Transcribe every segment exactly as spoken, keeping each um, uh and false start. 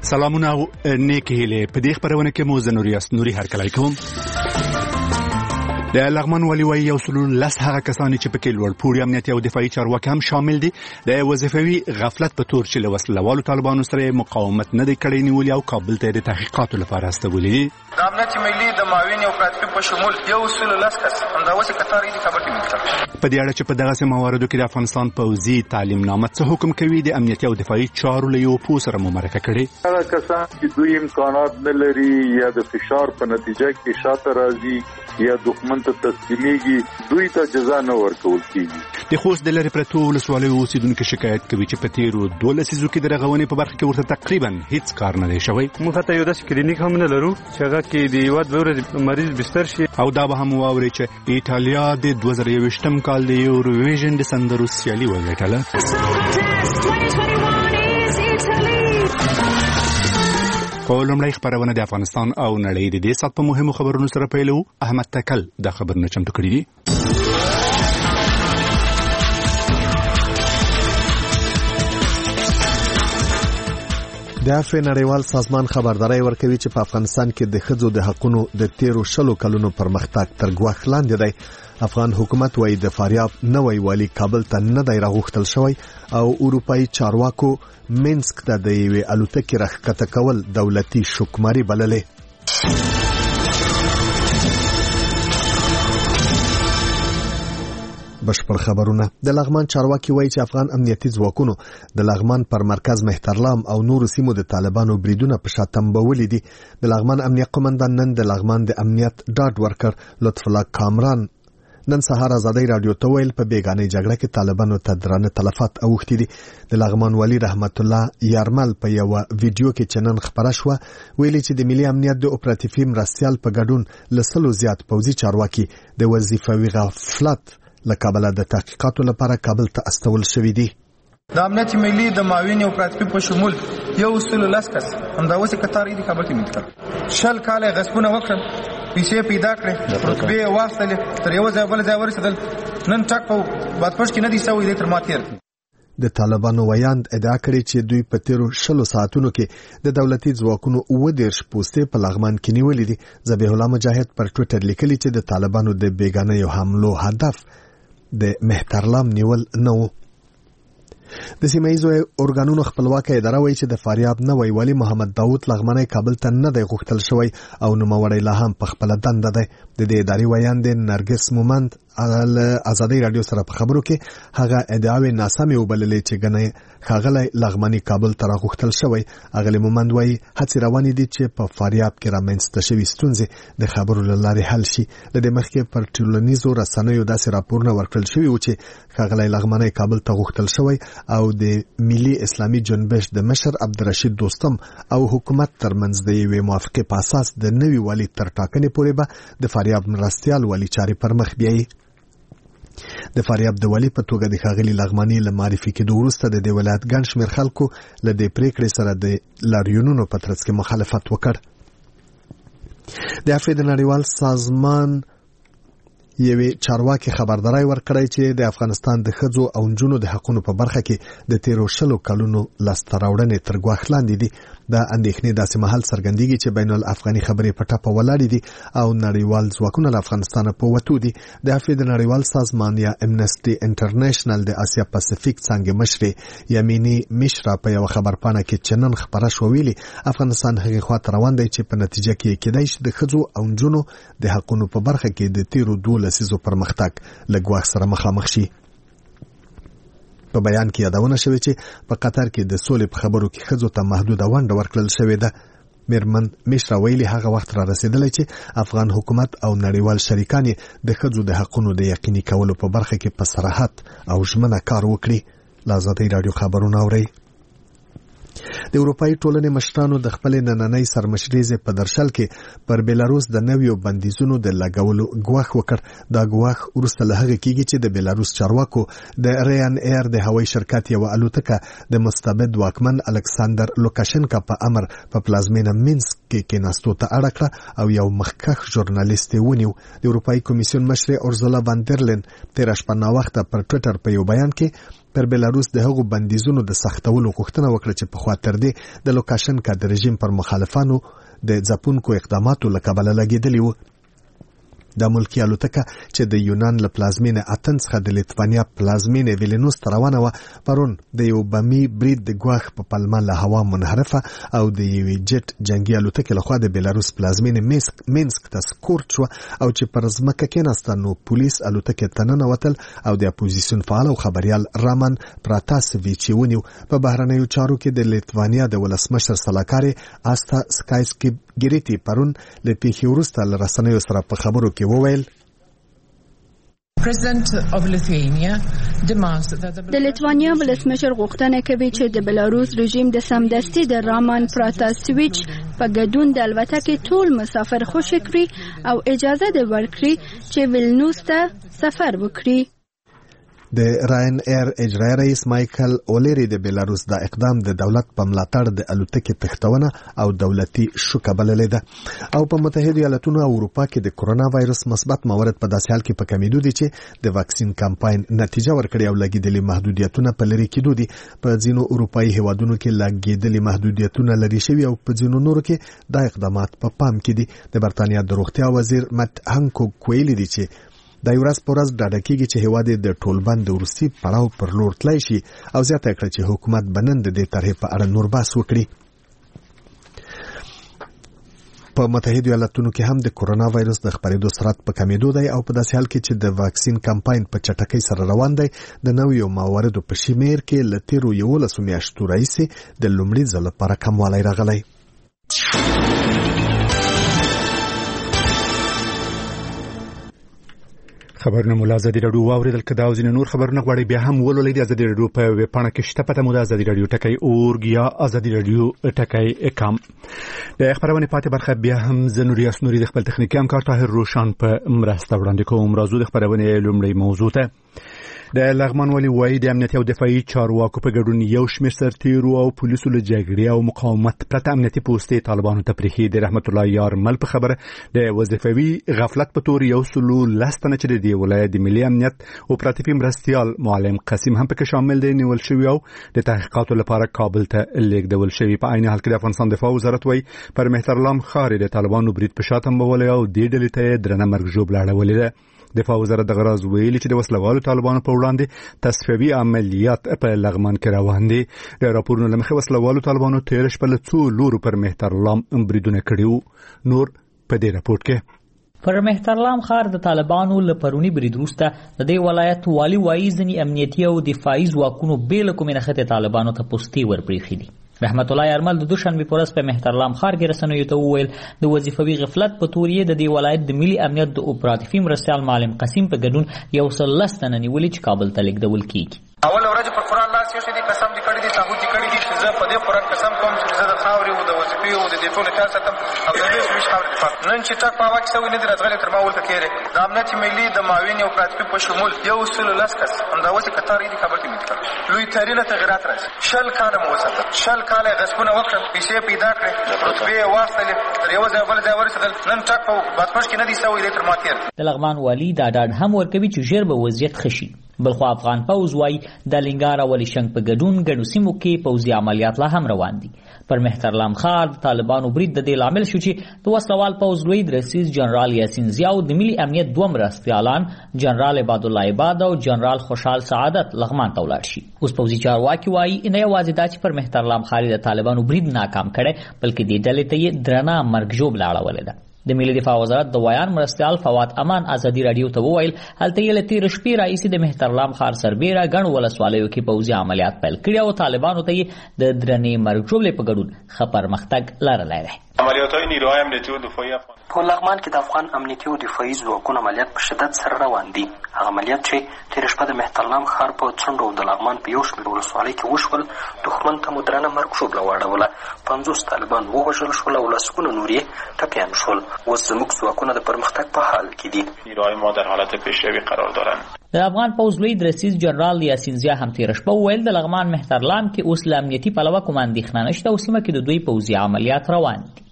سلامونه او نیک هیلې. په دې خبرونه کې مو زه نوریاس نوري هرکلی کوم. د لغمان والي وایي یو سلو لس هغه کسان چې پکې لوړ پوړي امنیتي او دفاعي چارواکي هم شامل دي د وظیفوي غفلت په تور چې له وسلوالو طالبانو سره مقاومت نه دی کړی نیولي او کابل ته د تحقیقاتو لپاره استولي دي. د امنیت ملي د معاون او پراتپي په شمول یو سلو لس کس همداوسې قطار دي خبرې ملتل په دې اړه چې په دغه مواردو کې د افغانستان پوځي تعلیم نامه څه حکم کوي د امنیتي او دفاعي چارو له یو پوه سره مرکه کړي. هغه کسان چې دوی امکانات نه لري یا د فشار په نتیجه کې شاته راځي یا دښمن ته تسلیمېږي دوی ته جزا نه ورکول کیږي. د خوست د لرې پرتو ولسوالیو اوسېدونکو شکایت کوي چې په تیرو دوه لسیزو کې د رغونې په برخه کې ورته تقریبا هیڅ کار نه دی شوی. موږ ته یو داسې کلینیک هم نه لرو چې هغه کې د یو ورځې مریض بستر شي. او دا به هم واوري چې ایټالیا د دوه زره یوویشتم کال د یوروویژن د سندرو سیالي وګټله. په لومړۍ خبرونه د افغانستان او نړۍ د دې سات په مهمو خبرونو سره پیلو. احمد تکل د خبرونه چمتو کړي دي. د افغان نړیوال سازمان خبرداري ورکوي چې په افغانستان کې د ښځو د حقوقو د تیرو شلو کلونو پرمختګ تر ګواښ لاندې دی. افغان حکومت وايي د فاریاب نوی والی کابل ته نه دی راغوښتل شوی او اروپאי چارواکو مینسک ته د یوې الوتکې راښکته کول دولتي شکماري بللې. بشپړ خبرونه. د لغمان چارواکي وایي چې افغان امنیتي ځواکونو د لغمان پر مرکز مهترلام او نور سیمو د طالبانو بریدونه په شاتم بولې دي. د لغمان امنیت قومندان نن د لغمان د امنیت ډاډ ورکړ. لطف الله کامران نن سهار آزادۍ رادیو ته ویل په بیگانه جګړه کې طالبانو ته درانه تلفات اوښتي دي. د لغمان والی رحمت الله یارمل په یو ویډیو کې چې نن خبره شوه ویلي چې د ملي امنیت د اپراتیفي مرستیال په ګډون لسلو زیات پوځي چارواکي د وظیفوي غفلت لکابل د تحقیقاتو لپاره کابل ته استول شوی دي. د امنیت ملي د معاون او پراتپي په شمول یو سلو لس کس همداوسې قطار دي کابل ته ملتل شل کاله غصبونه وکړل پیسې پیدا کړې رتبې واخیستلې تر یو ځای بل ځای ورسېدل نن ټک په بادپش کې نه دي سوی دی تر ما تېر. د طالبانو ویاند ادعا کړې چې دوی په تیرو شلو ساعتونو کې د دولتي ځواکونو اووه دېرش پوستې په لغمان کې نیولې دي. ذبیح الله مجاهد پر ټویټر لیکلي چې د طالبانو د بیگانه یو حملو هدف د مهترلام نیول نه و. د سیمایزو اورګانونو خپلواکه اداره وایي چې د فاریاب نوی والی محمد داوود لغمنی کابل ته نه دی غوښتل شوی او نوموړی لا هم په خپله دنده دی. د دې ادارې ویاند نرګس مومند آزادۍ رادیو سره په خبرو کې هغه ادعاوې ناسمې وبللې چې ګنې ښاغلی لغمنی کابل ته راغوښتل شوی. اغلی مومند وایي هڅې روانې دي چې په فاریاب کې رامنځته شوي ستونزې د خبرو له لارې حل شي. له دې مخکې پر ټولنیزو رسنیو داسې راپورونه ورکړل شوي و چې ښاغلی لغمنی کابل ته غوښتل شوی او د ملي اسلامي جنبش د مشر عبدالرشید دوستم او حکومت ترمنځ د یوې موافقې په اساس د نوي والي تر ټاکنې پورې به د فاریاب مرستیال والي چارې پر مخ بیایي. د فاریاب د والي په توګه د ښاغلي لغماني له معرفي کېدو وروسته د دې ولایت ګڼ شمېر خلکو له دې پرېکړې سره د لاریونونو په ترڅ کې مخالفت وکړ. د افغان نړیوال سازمان یوې چارواکي خبرداري ورکړی چې د افغانستان د ښځو او نجونو د حقوقو په برخه کې د تیرو شلو کلونو لاسته راوړنې تر ګواښ لاندې دي. د اندېښنې داسې مهال څرګندېږي چې بین الافغاني خبرې په ټپه ولاړې دي او نړیوال ځواکونه له افغانستانه په وتو دي. د افغان نړیوال سازمان یا امنسټي انټرنیشنل د اسیا پاسفیک څانګې مشرې یمینی مشرا په یو خبرپاڼه کې چې نن خبره شوه ویلي افغانستان هغې خواته روان دی چې په نتیجه کې کېدای شي د ښځو او نجونو د حقوقو په برخه کې د تیرو دوه لسیزو پرمختګ له ګواښ سره مخامخ شي. په بیان کې یادونه شوې چې په قطر کې د سولې په خبرو کې ښځو ته محدوده ونډه ورکړل شوې ده. میرمن مشرا ویلي هغه وخت را رسیدلی چې افغان حکومت او نړیوال شریکان د ښځو د حقونو د یقیني کولو په برخه کې په صراحت او ژمنه کار وکړي. له آزادۍ راډیو خبرونه اورئ. د اروپאי ټولنې مشرانو د خپل نننۍ سرمشریزې په درشل کې پر بیلاروس د نویو بندیزونو د لګولو ګواښ وکړ. دا ګواښ وروسته له هغه کېږي چې د بیلاروس چارواکو د ریان ایر د هوایي شرکت یوه الوتکه د مستبد واکمن الکساندر لوکاشنکا په امر په پلازمینه مینسک کې کېناستو ته اړه کړه او یو مخکښ ژورنالیست یې ونیو. د اروپאי کمیسیون مشرې اورزولا واندرلین تېره شپه ناوخته پر ټویټر په یو بیان کې پر بلاروس د هغو بندیزونو د سختولو غوښتنه وکړه چې په خوا تر دې د لوکاشنکا د رژیم پر مخالفانو د ځپونکو اقداماتو له کبله لګېدلي وو. د ملکی الوتکه چې د یونان له پلازمینې اتن څخه د لیتوانیا پلازمینې ویلنوس ته روانه وه پرون د یو بمي برید د ګواښ په پلمه له هوا منحرفه او د یوې جټ جنګي الوتکې لخوا د بیلاروس پلازمینې مینسک ته سکورت شوه او چې پر ځمکه کېناسته نو پولیس الوتکې ته ننوتل او د اپوزیسیون فعال او خبریال رامان پراتاسویچ یې ونیو. په بهرنیو چارو کې د لیتوانیا د ولسمشر سلاکاري آستا سکایسکي ګریټي پرون له پیښې وروسته له رسنیو سره په خبرو کې وویل د لیتوانیا ولسمشر غوښتنه کوي چې د بلاروس رژیم د سمدستي د رامان پراتاسویچ په ګډون د الوتکې ټول مسافر خوشي کړي او اجازه دې ورکړي چې ویلنوس ته سفر وکړي. د راین ایر اجرایي رئیس مایکل اولری د بیلاروس د اقدام د دولت په ملاتړ د الوتکې تښتونه او دولتي شوکه بللې ده او په متحده ایالاتونو او اروپا کې د کرونا وایرس مثبت موارد په داسې حال کې په کمیدو دي چې د واکسین کمپاین نتیجه ورکړي او لګیدلي محدودیتونه په لري کېدو دي. په ځینو اروپایي هیوادونو کې لګیدلي محدودیتونه لري شوي او په ځینو نورو کې دا اقدامات په پام کې دي. د برتانیا د روغتیا وزیر مت هانکوک ویلي دي چې د ورځ په ورځ ډاډه کېږي چې هیواد د ټولبند د وروستي پړاو پر لور تللی شي او زیاته کړه چې حکومت به نن د دې طرحې په اړه نور بحث وکړي. په متحده ایالاتونو کې هم د کرونا وایرس د خپرېدو سرعت په کمیدو دی او په داسې حال کې چې د واکسین کمپاین په چټکۍ سره روان دی د نویو مواردو په شمېر کې له تېرو یولسو میاشتو راهیسې د لومړي ځل لپاره کموالی راغلی. خبرونه مو له ازادي راډیو واوریدل. که دا او ځینې نور خبرونه غواړئ بیا هم ولولئ د ازادي راډیو په ویب پاڼه کې شته پته مو د ازادي راډیو ټکی اورګ یا ازادي راډیو ټکی کام. د خبرونه پاتې برخه بیا هم زه نوریاس نوري د خپل تخنیکي همکار طاهر روشان په مرسته وړاندې کوم. راځو د خبرونه لومړی موضوع ته. د لغمان ولي وایي د امنیتي او دفاعي چارواکو په ګډون یو شمېر سرتیرو او پولیسو له جګړې او مقاومت پرته امنیتي پوستې طالبانو ته پرېښي. د رحمت الله یارمل په خبره د وظیفوي غفلت په تور یو سلو لس تنه چې د دې ولایت د ملي امنیت اپراتیفي مرستیال معلم قاسم هم پکې شامل دی نیول شوي او د تحقیقاتو لپاره کابل ته لیږدول شوي. په عین حال کې د افغانستان دفاع وزارت وایي پر مهترلام ښار د طالبانو برید په شا تنبولی او دې ډلې ته یې درنه مرګ ژوبله اړولې ده. دفاع وزارت دغه راز ویلي چې د وسلوالو طالبانو په وړاندې تصفیوي عملیات په لغمان کې روان دي. د راپورونو له مخې وسلوالو طالبانو تېره شپه له څو لورو پر مهترلام بریدونه کړي وو. نور په دې راپورټ کې پر مهترلام ښار د طالبانو له پروني برید وروسته د دې ولایت والي وایي ځینې امنیتي او دفاعي ځواکونو بې له کومې نښتې طالبانو ته پوستې ورپرېښي دي. رحمت الله یارمل د دوشنبې په ورځ په مهترلام ښار کې رسنیو ته وویل د وظیفوي غفلت په تور یې د دې ولایت د ملي امنیت د اپراتیفي مرستیال معلم قاسم په ګډون یو سل لس تنه نیولي چې کابل ته لیږدول کېږي. اول ورځ پر قرآن لاس یې دي قسم دې کړی دي تعهد دې کړی دي چې زه په دې قرآن قسم کوم چې زه د خاورې او د وظیفې او د دې ټولو خیال ساتم او د دې زموږ خاورې دفاع. نن چې ټک په هوا کې سوی نه دي راتغلی تر ما ولته کېرې د امنیت ملي د معاون او اپراتیفي په شمول یو سل لس کس همداوسې کتار یې دي کابل کې میت کړ. لوی تحریله تغیرات راځي. شل کاله مو وساتل شل کاله غصبونه وکړل پیسې پیدا کړې رتبې یې واخیستلې تر یوه ځای بل ځای ورسېدل. نن ټک په بادپش کې نه دي سوی دی تر ما تېر. د لغمان والي دا ډاډ هم ورکوي چې ژر به وضعیت ښه شي. بلخوا افغان پوځ وایي د لنګار او ولیشنګ په ګډون ګڼو سیمو کې پوځي عملیات لا هم روان دي. پر مهترلام ښار د طالبانو برید د دې لامل شو چې د وسلوال پوځ لوی درسیز جنرال یاسین ضیاء د ملي امنیت دوه مرستیالان جنرال عبادالله عباد او جنرال خوشحال سعادت لغمان ته ولاړ شي. اوس پوځي چارواکي وایي نه یوازې دا چې پر مهترلام ښار د طالبانو برید ناکام کړی بلکې دې ډلې ته یې درنه مرګ ژوبله اړولې ده. د ملي دفاع وزارت د ویان مرستیال فواد امان ازادي راډیو ته وویل هلته یې له تېرې شپې راهیسې د مهترلام ښار سربیره ګڼو ولسوالیو کې پوځي عملیات پیل کړي او طالبانو ته یې د درنې مرګ ژوبلې په ګډون ښه پرمختګ لرلی دی. عملیات‌های نیروهای امنیتی و دفاعی افغان په لغمان کې د افغان امنیتي او دفاعي ځواکونو عملیات په شدت سره روان دي. هغه عملیات چې تېره شپه د مهترلام ښار په څنډو او د لغمان په یو شمېر ولسوالۍ کې وشول دښمن ته مو درنه مرګ ژوبله واړوله. پنځوس طالبان ووژل شول او لسګونه نور یې ټپیان شول. اوس زموږ ځواکونه د پرمختګ په حال کې دي. نیروهای ما در حالت پیشروی قرار دارند. د افغان پوځ لوی درسیز جنرال یاسین ضیاء هم تېره شپه وویل د لغمان مهترلام کې اوس له امنیتي پلوه کومه اندېښنه نشته او سیمه کې د دوی پوځي عملیات روان دي.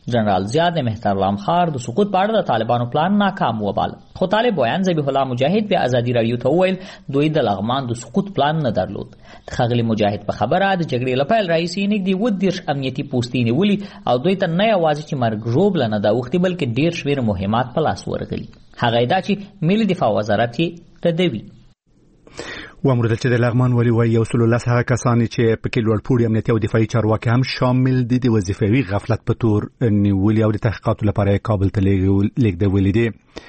جنرال ضیاء د مهترلام ښار د سقوط په اړه د طالبانو پلان ناکام وباله. خو طالب ویان ذبیح الله مجاهد بیا ازادي راډیو ته وویل دوی د لغمان د سقوط پلان نه درلود. د ښاغلي مجاهد په خبره د جګړې له پیل راهیسې نږدې اووه دېرش امنیتي پوستې نیولي او دوی ته نه یوازې چې مرګ ژوبله نه ده اوښتې بلکې ډېر شمېر مهمات په لاس ورغلي. هغه یې دا چې ملي دفاع وزارت یې ردوي. وامردل چې د لغمان ولي وایي یو سل لس هغه کسان چې پکې لوړ پوړي امنیتي او دفاعي چارواکي هم شامل دي د وظیفوي غفلت په تور نیولي او د تحقیقاتو لپاره کابل ته لیږدولي دي.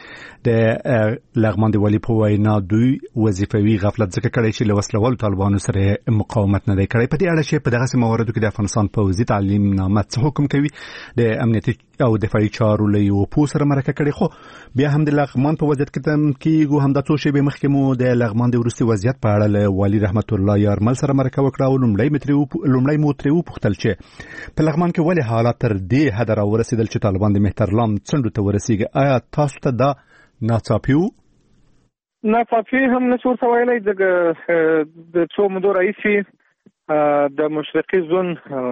د لغمان د ولي په وینا دوی وظیفوي غفلت ځکه کړی چې له وسلوالو طالبانو سره مقاومت نه دی کړی. په دې اړه چې په دغسې مواردو کې د افغانستان پوځي تعلیم نامه څه حکم کوي د امنیتي او دفاعي چارو له یو پوه سره مرکه کړې. خو بیا هم د لغمان په وضعیت کې تم کېږو همدا څو شېبې مخکې مو د لغمان د وروستي وضعیت په اړه له والي رحمت الله یارمل سره مرکه وکړه او لومړی مو ترې وپوښتل چې په لغمان کې ولې حالات تر دې حده راورسېدل چې طالبان د مهترلام څنډو ته ورسېږي. آیا تاسو ته دا ناڅاپي وو؟ ناڅاپي هم نشو ورته ویلی. د څو مودو راهیسې د مشرقي زون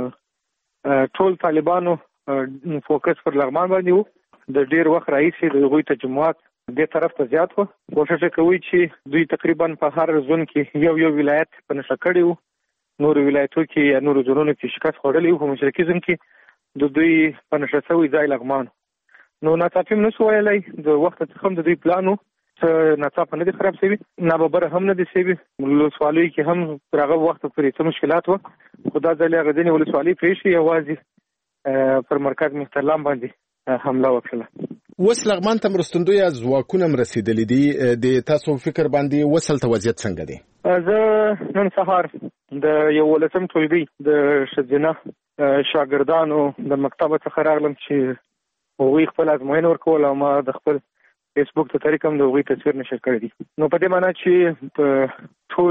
ټول طالبانو فوکس پر لغمان باندې وو. د ډېر وخت راهیسې د هغوی تجمعات دې طرف ته زیات وو. کوشش کوي چې دوی تقریبا په هر زون کې یو یو ولایت په نښه کړي وو. نورو ولایتو کې یا نورو زونونو کې شکست خوړلی وو. په مشرقي زون کې د دوی په نښه شوی ځای لغمان. نو ناڅاپي هم نشو ویلی. د وخت څخه هم د دوی پلان وو څه ناڅاپه نه دي خراب شوي، ناببره هم نه دي شوي. ولسوالیو کې هم تر هغه وخته پورې څه مشکلات وو، خو دا ځل هغه ځینې ولسوالۍ پرېښې یوازې پر مرکز مهترلام باندې حمله وکړله. اوس لغمان ته مرستندویه ځواکونه هم رسېدلي دي. د تاسو فکر باندې اوس هلته وضعیت څنګه دی؟ زه نن سهار د یولسم ټولګي د ښځینه شاګردانو د مکتبه څخه راغلم چې هغوی خپل ازموینه ورکول او ما د خپل فیسبوک ته طریق هم د هغوی تصویر نشر کړی دي. نو په دې معنا چې په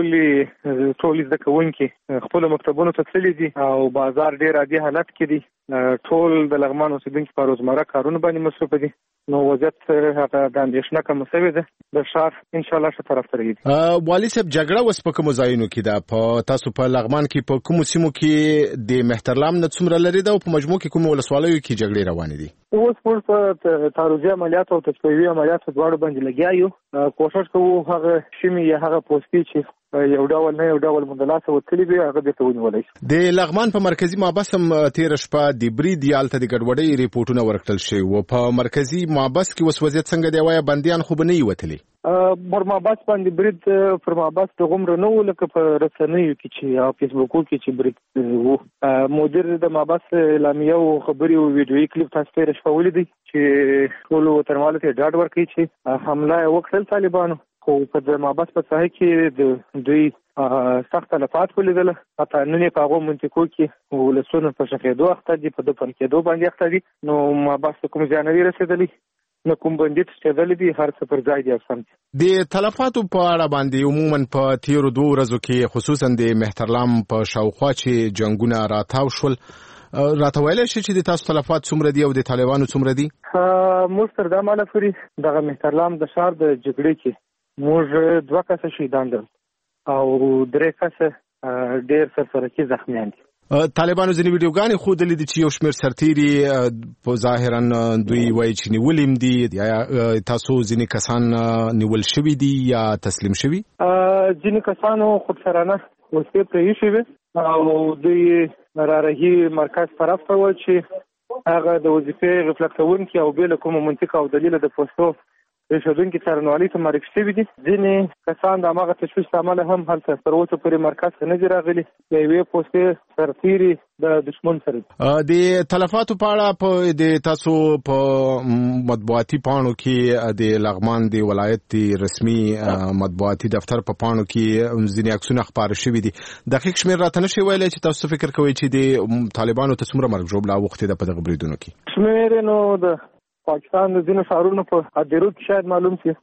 ټولې ټولې زده کوونکي خپلو مکتبونو ته تللي دي او بازار ډېر عادي حالت کې دي. ټول د لغمان اوسېدونکي په روزمره کارونو باندې مصروفه دي. نو وضعیت هغه د اندېښنه کمه شوې ده. د ښار انشاءالله ښه طرف ته رهي. والي صاحب جګړه اوس په کومو ځایونو کې ده؟ په تاسو په لغمان کې په کومو سیمو کې د مهترلام نه څومره لرې ده او په مجموع کې کومو ولسوالیو کې جګړې روانې دي؟ اوس موږ په تعرضي عملیاتو او تشویقي عملیاتو دواړو باندې لګیا یو. کوشش کوو هغه سیمې یا هغه پوستې چې یو ډول نه یو ډول مندلاسه وتلي وي هغه بیرته ونیولی شي. د لغمان په مرکزي محبس هم تېره شپه د برید یالته د ګډوډۍ ریپورټونه ورکړل شوي وو. په مرکزي محبس کې اوس وضعیت څنګه دی؟ وایه بندیان خو به نه وي وتلي؟ پر محبس باندې برید پر محبس دغومره نه و لکه په رسنیو کې چې او فیسبوکو کې چې برید و. مدیر د محبس اعلامیه او خبرې او ویډیویي کلیپ تاسو تېره شپه ولیدئ چې ټولو وطنوالو ته ډاډ ورکوي چې حمله یې وکړل طالبانو، خو په محبس په ساحه کې د دوی سخت تلفات ولیدله. حتی نن یې په هغو منطقو کې ولسونه په ښخېدو اخته دي، په دفن کېدو باندې اخته دي. نو محبس ته کوم زیان نه دی رسېدلی، نه کوم بندي تښتېدلی دي، هر څه پر ځای دي او سم دي. د تلفاتو په اړه باندې عموما په تېرو دوو ورځو کې خصوصا د مهترلام په شاوخوا چې جنګونه راتاو شول، راته ویلی شي چې د تاسو تلفات څومره دي او د طالبانو څومره دي؟ موږ تر دا مهاله پورې دغه مهترلام د ښار د جګړې کې موږ دوه کسه شهیدان درلودل او درې کسه ډېر سرسرکي زخمیان دي. طالبانو ځینې ویډیوګانې ښودلې دي چې یو شمېر سرتیري په ظاهرا دوی وایي چې نیولي هم دي. یا تاسو ځینې کسان نیول شوي دي یا تسلیم شوي؟ ځینې کسانو خودسرانه وسلې پرېښې وې او دوی رارهي مرکز طرف ته وه چې هغه د وظیفې غفلت کوونکي او بې له کومه منطق او دلیله د پوستو پرېښودونکي څارنوالۍ ته معرفي شوي دي. ځینې کسان د هماغه تشویش له امله هم هلته تر اوسه پورې مرکز ته نه دي راغلي. د یوې پوستې سرتیري د دشمن سره دي. د تلفاتو په اړه په د تاسو په مطبوعاتي پاڼو کې د لغمان د ولایت د رسمي مطبوعاتي دفتر په پاڼو کې ځینې عکسونه خپاره شوي دي. دقیق شمېر راته نه شي ویلی چې تاسو فکر کوئ چې د طالبانو ته څومره مرګ ژوبله اوښتې ده په دغه بریدونو کې؟ شمېر نو د پاکستان د ځینو ښارونو په هدیرو کې شاید معلوم شي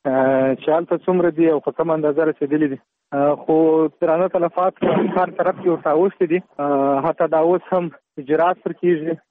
چې هلته څومره دي او په کومه اندازه رسېدلي دي، خو درانه تلفات هر طرف کې ورته اوښتي دي. حتی دا اوس هم اجرات پر کېږي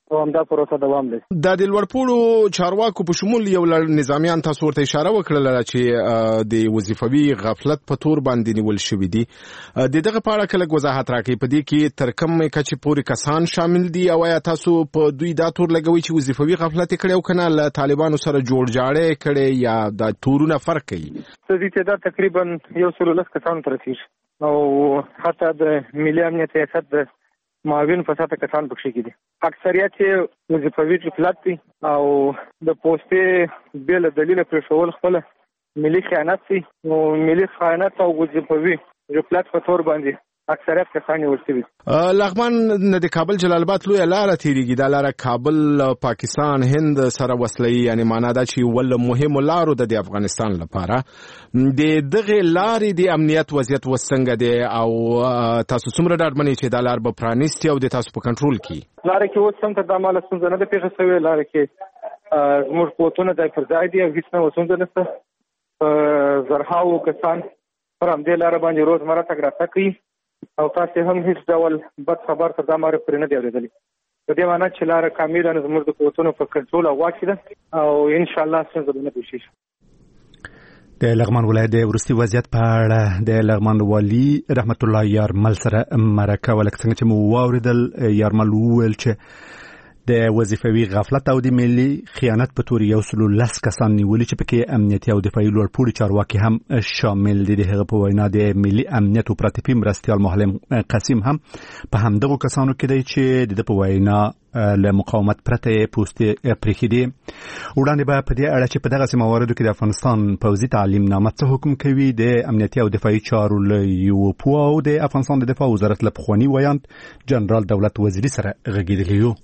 او همدا پروسه دوام لري. د دې لوړپوړو چارواکو په شمول یو لړ نظامیان تاسو ورته اشاره وکړه چې د وظیفوي غفلت په تور باندې نیول شوی دي. د دغه په اړه کله وضاحت راکړئ، په دې کې تر کومه کچې پورې کسان شامل دي او یا تاسو په دوی دا تور لګوي چې وظیفوي غفلت کړي او کنه له طالبانو سره جوړ جاړی کړي یا د تورونه فرق کوي؟ د دې تعداد تقریبا یو سل لس کسانو ته رسیږي او حتی د ملي امنیت ریاست د معاون فساد کسان پکې کېدي. اکثریت یې وظیفوي غفلت دي او د پوسټې بل دلیل پر شوول خپل ملي خیانت دي او ملي خیانت او وظیفوي غفلت په تور باندې اکثریت کسان ورسېږي. لغمان د کابل جلال آباد لوی لاره تیریږي. دا لاره کابل پاکستان هند سره وصلي، یعنی معنا دا چې ول مهم لارو د افغانستان لپاره د دغه لارې د امنیت وضعیت وسنګ دی او تاسو څومره ډاډمنئ چې دا لار به پرانیستي او د تاسو په کنټرول کې؟ لاره کې اوس هم تر دماله ستونزه نه ده پیښه شوې. لاره کې زموږ قوتونه ځای پر ځای دي او هیڅ نه ستونزه نشته. زرهاو کسان پر همدې لاره باندې روزمره تګ راتګ کوي او تاسو هم هیڅ ډول بد خبر تر دا ماره پرې نه دی اورېدلی. په دې معنی چې لاره کامله زموږ د قوتونو په کنټرول او واک کې ده او ان شاء الله څنګه نه کوشش. د لغمان ولایت د ورستي وضعیت په اړه د لغمان والي رحمت الله یارمل سره مرکه ولکه څنګه چې مو واوریدل، یارمل وویل چې د وظیفوي غفلت او د ملي خیانت په تور یو سل لس کسان نیولي چې پکې امنیتي او دفاعي لوړپوړي چارواکي هم شامل دي. د هغه په وینا د ملي امنیت او پراتپي مرستیال محلم قاسم هم په همدغو کسانو کې دی چې د په وینا له مقاومت پرته پوسټ پرېښي دي. وړاندې به په دې اړه چې په دغه مواردو کې د افغانستان پوځي تعلیم نامه څه حکم کوي، د امنیتي او دفاعي چارو له یو پو او د افغانستان د دفاع وزارت له پخواني ویاند جنرال دولت وزیري سره غږېدلی یو.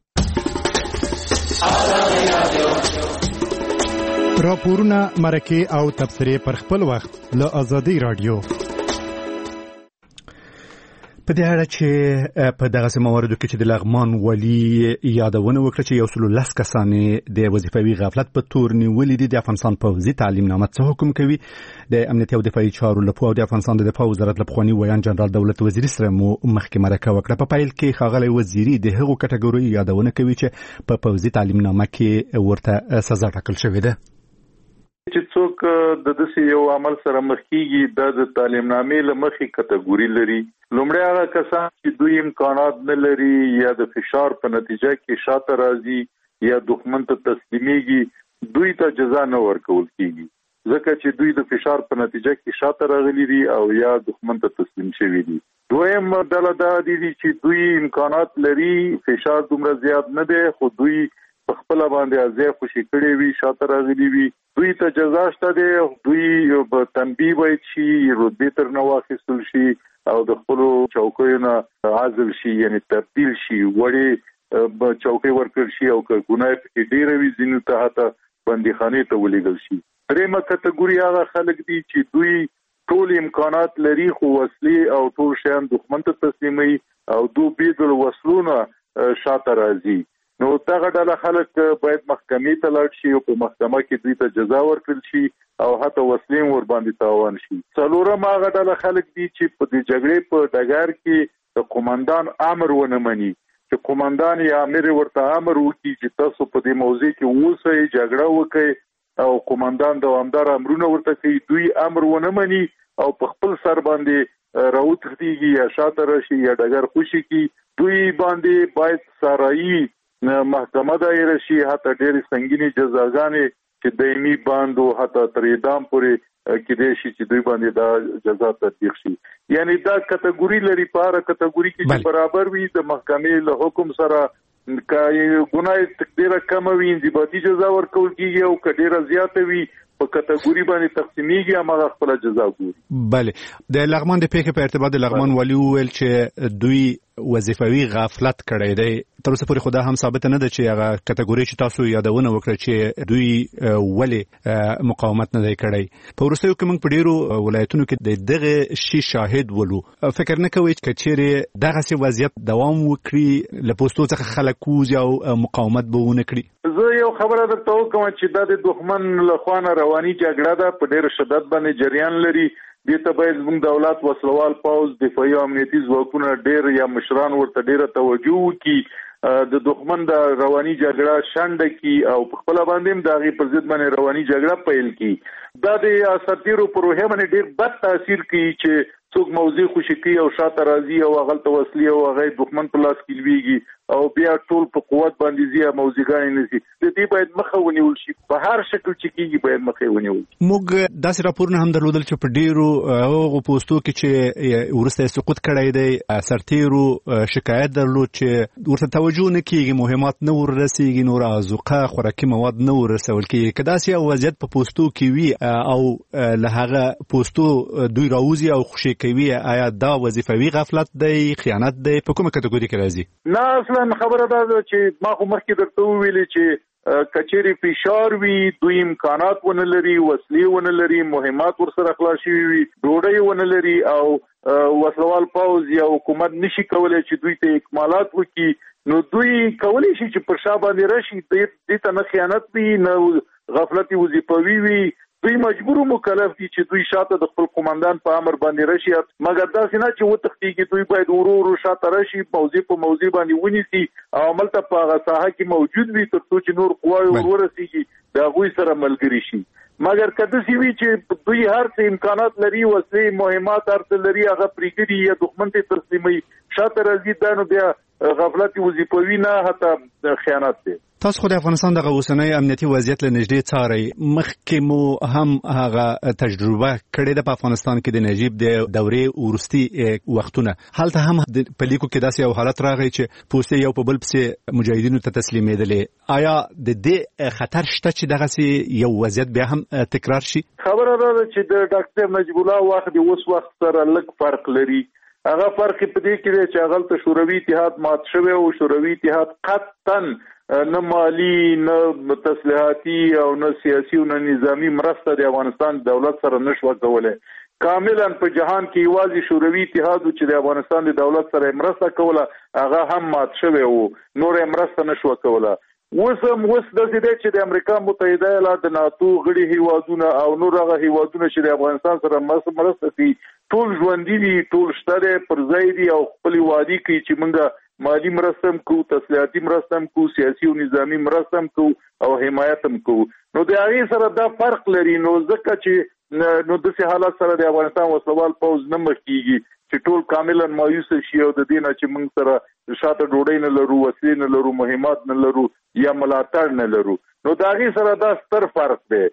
راپورونه، مرکې او تبصرې پر خپل وخت له آزادۍ رادیو. په دې اړه چې په دغه مواردو کې چې د لغمان والي یادونه وکړه چې یو سل لس کسان د وظیفوي غفلت په تور نیولي دي، د افغانستان پوځي تعلیم نامه څه حکم کوي، د امنیتي او دفاعي چارو له او د افغانستان د دفاع وزارت له پخواني ویاند جنرال دولت وزیري سره مو مخکې مرکه وکړه. په پیل کې ښاغلی وزیري د هغو کټګورۍ یادونه کوي چې په پوځي تعلیم نامه کې ورته سزا ټاکل شوې ده. چې څوک د داسې یو عمل سره مخ کیږي د تعلیم نامې له مخې کټګوري لري. لومړی هغه کسان چې دوی امکانات نه لري یا د فشار په نتیجه کې شاته راځي یا دښمن ته تسلیمیږي، دوی ته جزا نه ورکول کیږي ځکه چې دوی د فشار په نتیجه کې شاته راغلي دي او یا دښمن ته تسلیم شوي دي. دویم ډله دا دي چې دوی امکانات لري، فشار دومره زیات نه دی خو دوی په خپل باندې ازای خوشي کړي وي، شاته راغلي وي، دوی ته جزا شته دی. دوی په تنبیه باید شي، رتبې تر نه واخیستل شي او د خپلو چوکیو نه عزل شي، یعنی تبدیل شي، وړې چوکۍ ورکړل شي او که ګناه پکې ډېره وي ځینو ته حتی بندیخانې ته ولېږل شي. درېیمه کټګوري هغه خلک دي چې دوی ټول امکانات لري خو وسلې او ټول شیان دښمن ته تسلیموي او دو بېدل وسلونه شاته راځي. نو دغه ډله خلک باید محکمې ته لاړ شي او په محکمه کې دوی ته جزا ورکړل شي او حتی وسلې ور باندې تاوان شي. څلورم هغه ډله خلک دي چې په دې جګړې په ډګر کې د قومندان امر ونه مني، چې قومندان یا امر ورته امر وکړي چې تاسو په دې موضوع کې اوسئ، جګړه وکړئ او قومندان دوامدار امرونه ورته کوي، دوی امر ونه مني او په خپل سر باندې راوتښتېږي یا شاته راشي یا ډګر خوشي کی، دوی باندې باید سارایي محکمه دایره شي، حتی ډېرې سنګینې جزاګانې چې دایمي باند او حتی تر اعدام پورې کېدای شي چې دوی باندې دا جزا تطبیق شي. یعنی دا کټګوري لري، په هره کټګوري کې چې برابر وي د محکمې له حکم سره که ګناه ډېره کمه وي انضباطي جزا ورکول کېږي او که ډېره زیاته وي په کټګوري باندې تقسیمیږي هماغه خپله جزا ګوري. بله، د لغمان د پیښې په ارتباط د لغمان والي وویل چې دوی وظیفوي غفلت کړی دی. تر اوسه پورې خو دا هم ثابته نه ده چې هغه کټګوري چې تاسو یادونه وکړه چې دوی ولې مقاومت نه دی کړی. په وروستیو کې موږ په ډېرو ولایتونو کې د دغه شي شاهد ولو. فکر نه کوئ چې چیرې دغسې وضعیت دوام وکړي، له پوستو څخه خلک ووځي او مقاومت به ونه کړي؟ زه یو خبره درته وکړم چې دا د دښمن له خوا نه رواني جګړه ده، په ډېر شدت باندې جریان لري. دې ته باید زموږ دولت وسلوال پوځ، دفاعي او امنیتي ځواکونه ډېر یا مشران ورته ډېره توجه وکړي د دښمن د رواني جګړه شانډه کی او په خپل باندې د غي پر ضد باندې رواني جګړه پیل کی دا د سرتیرو پر روحه باندې ډیر بد تاثیر کوي چې څوک موضوع خوشی کوي او شاته راځي او غلط وسلی او غي دښمن په لاس کې لويږي او بیا ټول په قوت باندې زیه موضوعګان نشي د دې باید مخه ونیول شي په هر شکل چې کیږي باید مخه ونیول موږ داسې راپورونه هم درلودل چې په ډیرو هغه پوسټو کې چې ورسته سقوط کړی دی سرتیرو شکایت درلود چې ورته توجه نه کیږي مهمات نه ورسیږي نور ازوقه خوراکي مواد نه ورسول کیږي کدا سي وضعیت په پوسټو کې وی او له هغه پوسټو دوی راوځي او خوشي کوي آیا دا وظیفوي غفلت دی خیانت دی په کومه کټګوري کې راځي نه اصلا خبره ده چې ما خو مخکې درته ویلې چې کچېری فشار وی دوی امکانات ونه لري وسلې ونه لري مهمات ورسره خلاص شي وي ډوډۍ ونه لري او وسلوال پاوز یا حکومت نشي کولای چې دوی ته اکمالات وکړي نو دوی کولی شي چې پر شا باندې راشي د ته نه خیانت وي نه غفلت وظیفوي وي دوی مجبور مکلف دي چې دوی شاته د خپل قومندان په امر باندې راشي مګر دا څنګه چې و تختیږي دوی باید ورو ورو شاته راشي موضوع په موضوع باندې ونیسي او عمل ته په هغه ساحه کې موجود وي تر څو چې نور قواوی ورورسیږي دا غوي سره ملګری شي مګر کله چې وی چې دوی هر څه امکانات لري وسلې مهمات هر څه لري هغه پریګري یا دښمن ته تسلیمي شاته راځي دا نو بیا غفلت وظیفوي نه حتی خیانت دی تاسو خو د افغانستان د اوسنۍ امنیتي وضعیت له نږدې څارئ مخکې مو هم هغه تجربه کړې ده په افغانستان کې د نجیب د دورې ورستي وختونه هلته هم په لیکو کې داسې یو حالت راغی چې پوستې یو په بل پسې مجاهدینو ته تسلیمېدلې آیا د دې خطر شته چې دغه یو وضعیت بیا هم تکرار شي خبره ده چې د ډاکټر نجیب الله وخت د اوس وخت سره لږ فرق لري هغه فرق په دې کې چې هغه ته شوروي اتحاد مات شوی او شوروي اتحاد قطعا نه مالی نه تسلیحاتي او نه سیاسي او نه نظامی مرسته د افغانستان دولت سره نشو کولای کاملا په جهان کې یوازې شوروي اتحاد چې د افغانستان د دولت سره مرسته کوله هغه هم مات شوی وو نور مرسته نشو کوله وسم وس د دې چې د امریکا متحده ایالات د ناتو غړي هیوادونه او نور هغه هیوادونه چې د افغانستان سره مرسته کوي ټول ژوندۍ دي ټول شته پر ځای دي او خپل وادي کوي چې موږ مالی مرستم کو تسلیحاتي مرستم کو سیاسي او نظامی مرستم کو او حمایتم کو نو د هغه سره دا فرق لري نو ځکه چې نو د سه حالات سره د افغانستان وسلوال پوز نه مخکیږي چې ټول کاملا مایوس شي او د دینه چې موږ سره شاته ډوډۍ نه لرو وسلې نه لرو مهمات نه لرو یا ملاتړ نه لرو نو د هغه سره دا ستر فرق دی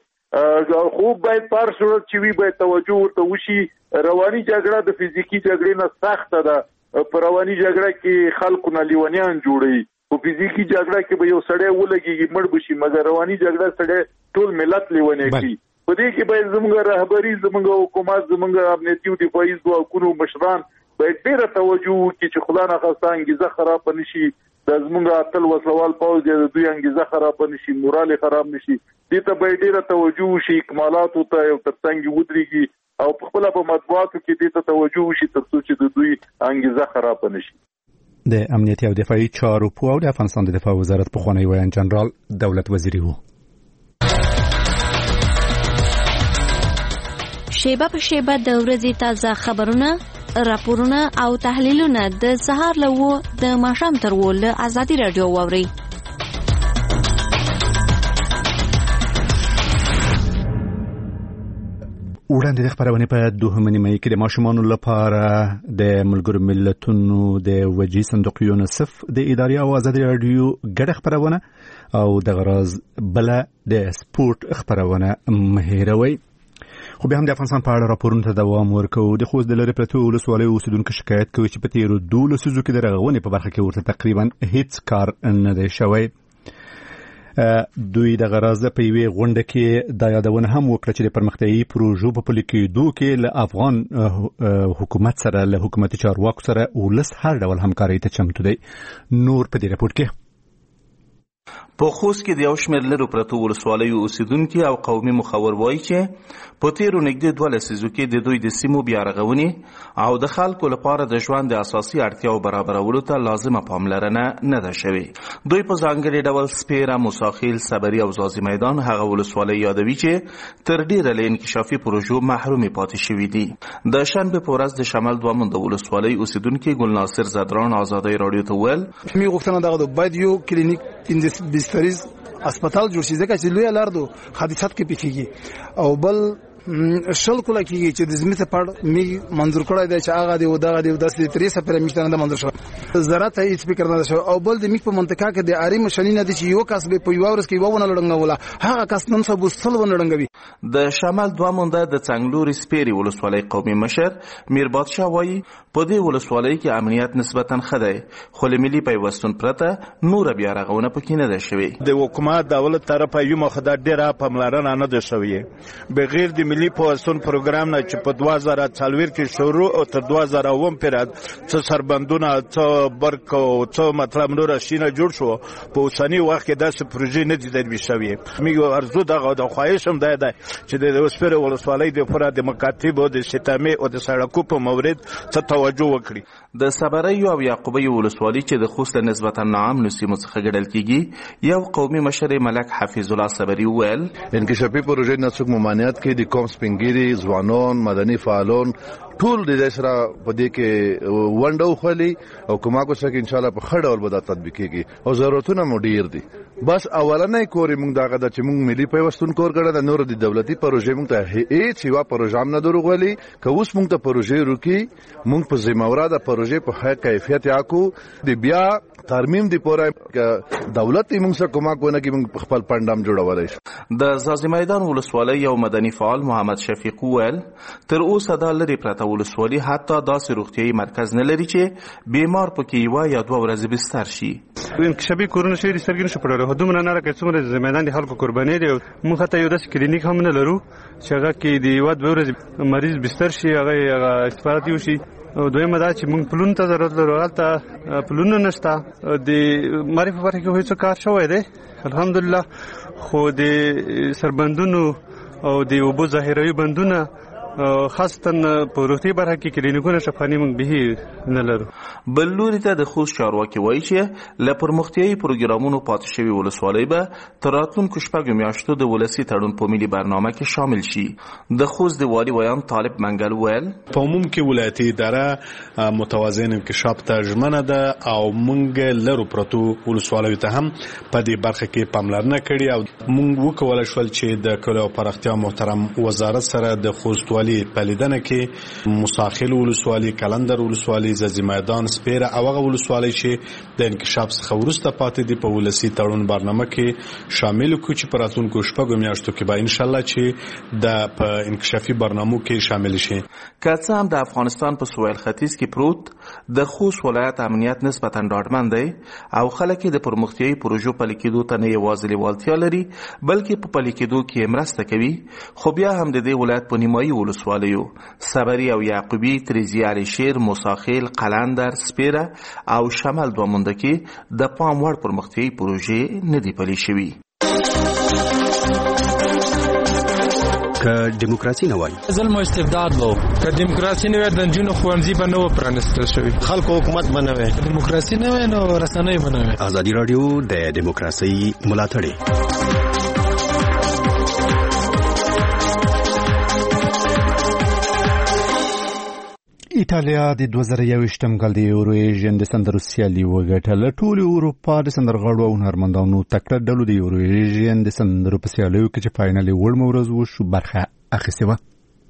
خو باید پر صورت چې وی باید توجه ورته وشي رواني جګړه د فزیکی جګړې نه سخته ده په رواني جګړه کې خلکو نه لیونیان جوړي په فزیکی جګړه کې به یو سړی ولګي مړ بشي مګر رواني جګړه سړی ټول ملت لیونی کوي په دې کې باید زموږ رهبری زموږ حکومت زموږ امنیتي او دفاعي ځواکونو مشران باید ډېر توجه وکړي چې خدای نه خاصه انګیزه خراب نشي د زموږ اتل وسوال پوز د دوی انګیزه خراب نشي مورال خراب نشي دې ته باید ډېر توجه وشي اکمالات او ته یو ترڅنګ ودرېږي او په خپل په مطبوعاتو کې دې ته توجه وشي ترڅو چې د دوی انګیزه خراب نشي د امنیتي او دفاعي چارو په اړه د افغانستان د دفاع وزارت په خوانی ویان جنرال دولت وزیری وو شیبه په شیبه د ورځې تازه خبرونه راپورونه او تحلیلونه د سهار له و د ماښام تر و له ازادي رادیو واوري وړاندې د خبرونه په دوهمه نیمه کې د ماشومانو لپاره د ملګرو ملتونو د وجې صندوق یونیسف د اداري او ازادي رادیو ګډه خبرونه او د غراز بل د سپورت خبرونه مهیروي خو به هم د افغانستان په اړه راپورونه ته دوام ورکوي د خوست د لری پرتو ولسوالۍ اوسیدونکو شکایت کوي چې په تیرو دولسو سوزو کې د رغونې په برخه کې ورته تقریبا هیڅ کار نه دی شوی دوی د غراز په یوې غونډه کې د یادونه هم وکړه چې د پرمختیايي پروژو په پلي کېدو کې له افغان حکومت سره له حکومتي چارواکو سره ولس هر ډول همکارۍ ته چمتو دی نور په دې راپور کې په خوست کې د یو شمېر لرو پرتو ولسوالیو اوسیدونکي او قومي مخور وایي چې په تیرو نږدې دوه لسیزو کې د دوی د سیمو بیارغونې او د خلکو لپاره د ژوند د اساسي اړتیاو برابرولو ته لازمه پاملرنه نه ده شوې. دوی په ځانګړي ډول سپیره، موساخیل، صبري او ځاځي میدان هغه ولسوالۍ یادوي چې تر ډیره له انکشافي پروژو محرومې پاتې شوي دي. د شنبې په ورځ د شمال دوه منده ولسوالۍ اوسیدونکي ګلناصر زدران ازادۍ راډیو ته وویل می غوښتنه دغه باید یو کلینیک بستریز اسپیټال جوړ شي ځکه چې لوی لار دو حادثات کې پیښیږي او بل شل کوله کېږي چې د زمینه په می منظور کړی دی چې هغه دی او دغه دی د ترې سفر میشتنه د منظور شو زراعت هیڅ فکر نه شو او بل د می په منطقه کې د اری مشنینه د چې یو کس به په یو ورځ کې وونه لړنګوله هغه کس نن سبا سل ونه لړنګوي. د شمال دوه مونده د څنګلوري سپيري ولسوالۍ قومي مشر میر بادشاه وایي په دې ولسوالۍ کې امنیت نسبتا ښه دی خو له ملي پیوستون پرته نور بیا رغونه پکې نه ده شوې. د حکومت دولت طرفه یو مخدار ډیره پاملرنه نه ده شوې بغیر د ملي پیوستون پروګرام نه چې په دوه زره څلور کې شروع او تر دوه زره اووه پورې څه سربندونه څه برق او څه مطلب نور شینه جوړ شو په اوسنی وخت کې داسې پروژې نه دي تدبیر شوې. میګو ارزو دغه د خواهشم ده چې د وسپره ولسوالۍ د پوره د مکاتب او د ستامه او د سړکو په مورد څه توجه وکړي. د صبري او یعقوبی ولسوالۍ چې د خوست نسبتا ناام نسیمو څخه ګڼل کیږي یو قومي مشر ملک حفیظ الله صبري وویل انکشافي پروژې نه څوک ممانعت کوي د کوم سپینګيري ځوانان مدني فعالون ټول د دې سره په دې کې ونډه وخلي او کومه کو څه ان شاء الله په خړ ډول به دا تطبیق کیږي او ضرورتونه مو ډیر دي. بس اولنې کورې موږ دغه د چې موږ ملي پیوستون کور کړه د نور د دولتي پروژې موږ ته هیڅ یو پروژه نه دروغولي که اوس موږ ته پروژې روکي موږ په ذمہواره د پروژې په ښه کیفیت یاکو د بیا ترمیم دی پوره دولت موږ سره کومه کوونه کې موږ خپل پندام جوړولای شو. د ځاځي میدان ولسوالۍ یو مدني فعال محمد شفیق وویل تر اوسه دا لري پرته ولسوالۍ حتی داسې روغتیايي مرکز نه لري چې بیمار پکې یوه یا دوه ورځې بستر شي. انکشافي کورونه شوي دي سترګې نشو پټولی خو دومره نه راکړي څومره د میدان د خلکو قربانۍ دي. موږ حتی یو داسې کلینیک هم نه لرو چې هغه کې د یوه دوه ورځې مریض بستر شي هغه هغه استفادت وشي. او دویمه دا چې موږ پلونو ته ضرورت لرو هلته پلونه نشته د معرفي په برخه کې هیڅ کار شوی دی الحمدلله خو د سربندونو او د اوبو ظاهروي بندونه خاصتا په روغتي برخه کې کلینیکونه شفاني موږ به نه لرو. بل لوري ته د خوست چارواکي وایي چې له پرمختیایي پروګرامونو پاتې شوي ولسوالۍ به تر راتلونکو شپږو میاشتو د ولسي تړون په ملي برنامه کې شامل شي. د خوست د والي ویان طالب منګل ویل په عموم کې ولایتي اداره متوازن انکشاف ته ژمنه ده او موږ لرو پرتو ولسوالیو ته هم په دې برخه کې پاملرنه کړې او موږ وکولای شول چې د کلي او پراختیا محترم وزارت سره د خوست والي په لیدنه کې مساخیل ولسوالۍ، کلندر ولسوالۍ، ځاځي میدان، سپیره او هغه ولسوالۍ چې د انکشاف څخه وروسته پاتې دي په ولسي تړون برنامه کې شامل کړو چې په راتلونکو شپږو میاشتو کې به ان شاء الله چې د په انکشافي برنامو کې شامل شي. که څه هم د افغانستان په سویل ختیځ کې پروت د خوست ولایت امنیت نسبتا ډاډمن دی او خلک د پرمختیایي پروژو پلي کېدو ته نه یوازې لیوالتیا لري بلکې په پلي کېدو کې مرسته کوي. خو بیا هم د دې ولایت په نیمایي ولسوالیو صبري او یعقوبی، تریزی علیشیر، موساخیل، قلندر، سپیره او شمال دوه مونده کې د پام وړ پرمختیایي پروژې نه دي پلي شوي. که دیموکراسي نه وای ظلم او استبداد وو که دیموکراسي نه وای د نجونو ښوونځي به نه و پرانیستل شوي خلکو حکومت به نه وای دیموکراسي نه وای نو رسنۍ به نه وای. ازادي راډیو د دیموکراسي ملاتړ ایټالیا د دوه زره یوویشتم کال د یوروویژن د سندرو سیالي وګټله. ټول اروپا د سندرغاړو او هنرمندانو تکړه ډلو د یوروویژن د سندرو په سیالیو کې چې فاینل یې وړمه ورځ وشو برخه اخیستې وه.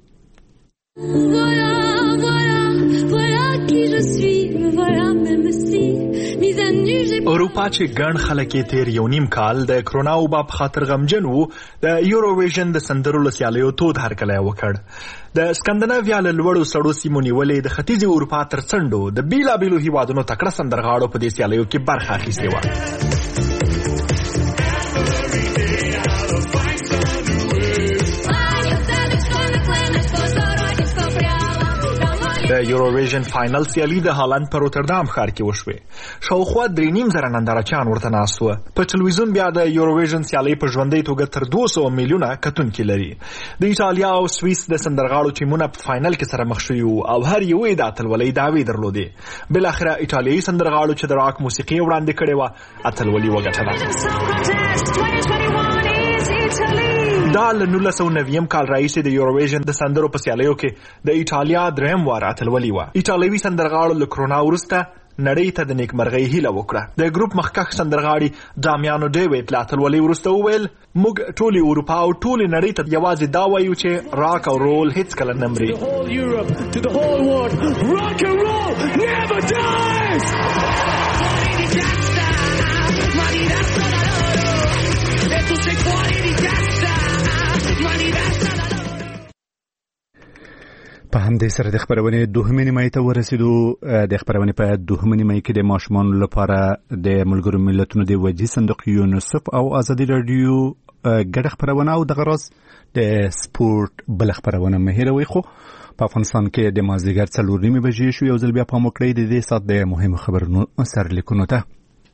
اروپا چې ګڼ خلک یې تیر یو نیم کال د کرونا وبا په خاطر غمجن وو د یوروویژن د سندرو له سیالیو تود هرکلی وکړ. د اسکندناویا له لوړو سړو سیمو نیولې د ختیځې اروپا تر څنډو د بیلابیلو هیوادونو تکړه سندرغاړو په دې سیالیو کې برخه اخیستې وه. د یوروویژن فائنل سیالي د هالند په روتردام ښار کې وشوې. شاوخوا درې نیم زره نندارچیان ورته ناست وو. په ټلویزیون بیا د یوروویژن سیالۍ په ژوندۍ توګه تر دوه سوه میلیونه کتونکي لري. د ایټالیا او سویس د سندرغاړو ټیمونه په فائنل کې سره مخ شوي وو او هر یو یې د اتلولۍ دعوې درلودې. بالاخره ایټالیایي سندرغاړو چې د راک موسیقي وړاندې کړې وه اتلولي وګټله. دا له نولس سوه نوي کال راهیسې د یوروویژن د سندرو په سیالیو کې د ایټالیا درېیم وار اتلولي وه. ایټالوي سندرغاړو له کرونا وروسته نړۍ ته د نیکمرغۍ هیله وکړه. د ګروپ مخکښ سندرغاړي ډامیانو ډیویډ له اتلولۍ وروسته وویل موږ ټولې اروپا او ټولې نړۍ ته یوازې دا وایو چې راک او رول هیڅکله نه مري. په همدې سره د خبرونې دوهمې نیمایي ته ورسېدو. د خبرونې په دوهمې نیمایي کې د ماشومانو لپاره د ملګرو ملتونو د وجهي صندوق یونیسف او ازادي راډیو ګډه خبرونه او دغه راز د سپورت بل خبرونه مه هېروئ. خو په افغانستان کې د مازدیګر څلور نیمې بجې شو. یو ځل بیا پام وکړئ د دې ساعت د مهمو خبرونو سرلیکونو ته.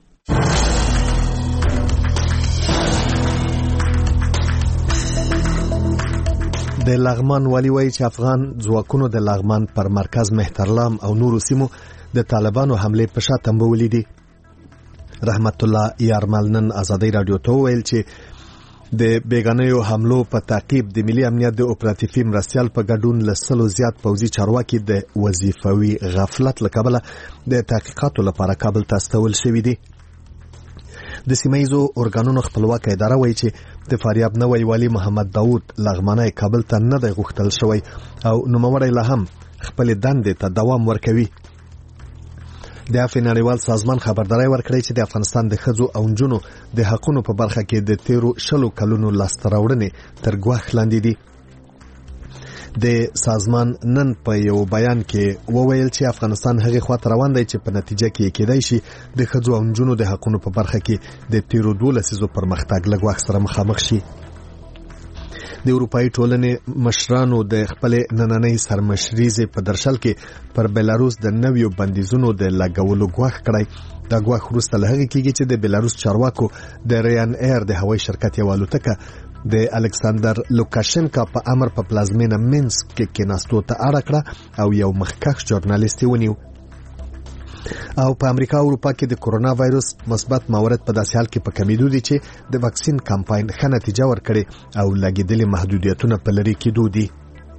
د لغمان والی وایي چې افغان ځواکونو د لغمان پر مرکز مهترلام او نورو سیمو د طالبانو حملې په شا تنبولې دي. رحمت الله یارمل نن ازادي راډیو ته وویل چې د بیګانیو حملو په تعقیب د ملي امنیت د اپراتیفي مرستیال په ګډون له سلو زیات پوځي چارواکي د وظیفوي غفلت له کبله د تحقیقاتو لپاره کابل ته استول شوي دي. د سیمایزو ارګانونو خپلواک اداره وایي چې د فاریاب نوی والی محمد داود لغمانه کابل ته نه دی غوښتل شوی او نوموړی لا هم خپل دندې ته دوام ورکوي. د عفو نړیوال سازمان خبرداری ورکړی چې د افغانستان د ښځو او نجونو د حقونو په برخه کې د تیرو شلو کلونو لاسته راوړنې تر ګواښ لاندې دي. د سازمان نن په یو بیان کې وویل چې افغانستان هغه خواته روان دی چې په نتیجه کې کېدای شي د ښځو او نجونو د حقونو په برخه کې د تیرو دوه لسیزو پرمختګ له ګواښ سره مخامخ شي. د اروپایي ټولنې مشرانو د خپل نننۍ سرمشریزې په درشل کې پر بلاروس د نویو بندیزونو د لګولو ګواښ کړی. دا ګواښ وروسته له هغې کېږي چې د بلاروس چارواکو د ریان ایر د هوایي شرکت یوه الوتکه د الکساندر لوکاشنکا په امر په پلازمینه مینسک کې کېناستو ته اړه کړه او یو مخکښ ژورنالیست یې ونیو. او په امریکا او اروپا کې د کرونا وایرس مثبت موارد په داسې حال کې په کمیدو دي چې د واکسین کمپاین ښه نتیجه ورکړې او لګېدلې محدودیتونه په لرې کېدو دي.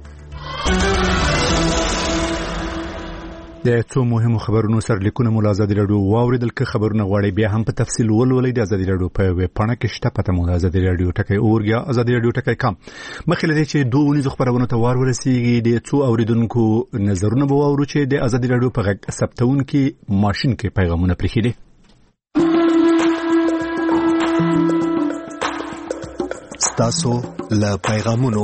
د څو مهمو خبرونو سرلیکونه مو له ازادي راډیو واورېدل. که خبرونه غواړئ بیا هم په تفصیل ولولئ د ازادي راډیو په ویب پاڼه کې شته. پته مو د ازادي راډیو ټکی اور یا ازادي راډیو ټکی کام. مخکې له دې چې دوه ونیزو خبرونو ته وار ورسیږي د څو اوریدونکو نظرونه به واورو چې د ازادي راډیو په غږ ثبتونکي ماشین کې پیغامونه پرېښي دي. ستاسو له پیغامونو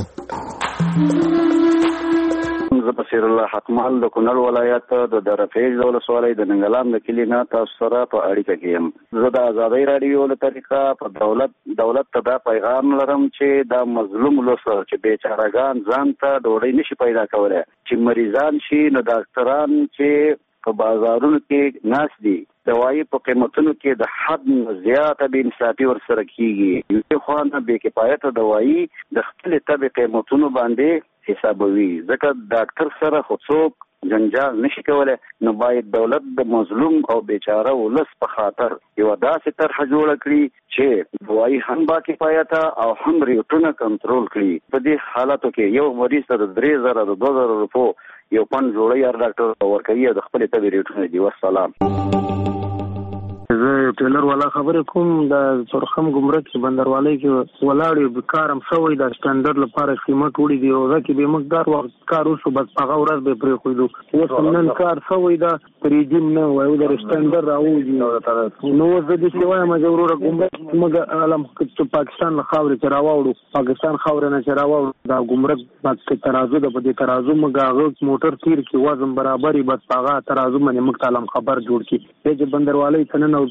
زه بصیر الله حکمال د کونړ ولایت د درفیج ولسوالۍ د ننګلام د کلي نه تاسو سره په اړیکه کې یم. زه د ازادۍ راډیو له طریقه په دولت دولت ته دا پیغام لرم چې دا مظلوم ولس چې بیچارهګان ځان ته ډوډۍ نشي پیدا کولی، چې مریضان شي نو ډاکټران چې په بازارونو کې ناست دي دوايي په قیمتونو کې د حد نه زیاته بې انصافي ورسره کېږي. یو خوا نه بې کفایته دوايي د خپلې طبې قیمتونو باندې حسابوي، ځکه ډاکټر سره خو څوک جنجال نشي کولی. نو باید دولت د مظلوم او بیچاره ولس په خاطر یو داسې طرحه جوړه کړي چې دوايي هم با کفایته او هم ریټونه کنټرول کړي. په دې حالاتو کې یو مریض ته د درې زره د دوه زره روپو یو پن جوړی هر ډاکټر ورکوي د خپلې طبې ریټونه دي. والسلام. زه ټیلر والا خبرې کوم د سرخم ګمرک کې بندروالۍ کې ولاړ کارم شوی د سټانډرډ لپاره قیمت وړي دی او ځکه به مقدار وخت کار وشو بس هغه ورځ به پرې خویدو اوس نن کار شوی دا ریډیم نه وایو د سټانډرډ راوځي نو زه د څه وایم ضروره ګمرک موږ علم چې پاکستان له خاورې ته راوړو پاکستان خاورې نه چې راوړو دا ګمرک په ترازو د په دې ترازو موږ هغه موټر تیر کې وزن برابرې بس هغه ترازو باندې موږ تعلم خبر جوړ کی چې بندروالۍ څنګه نو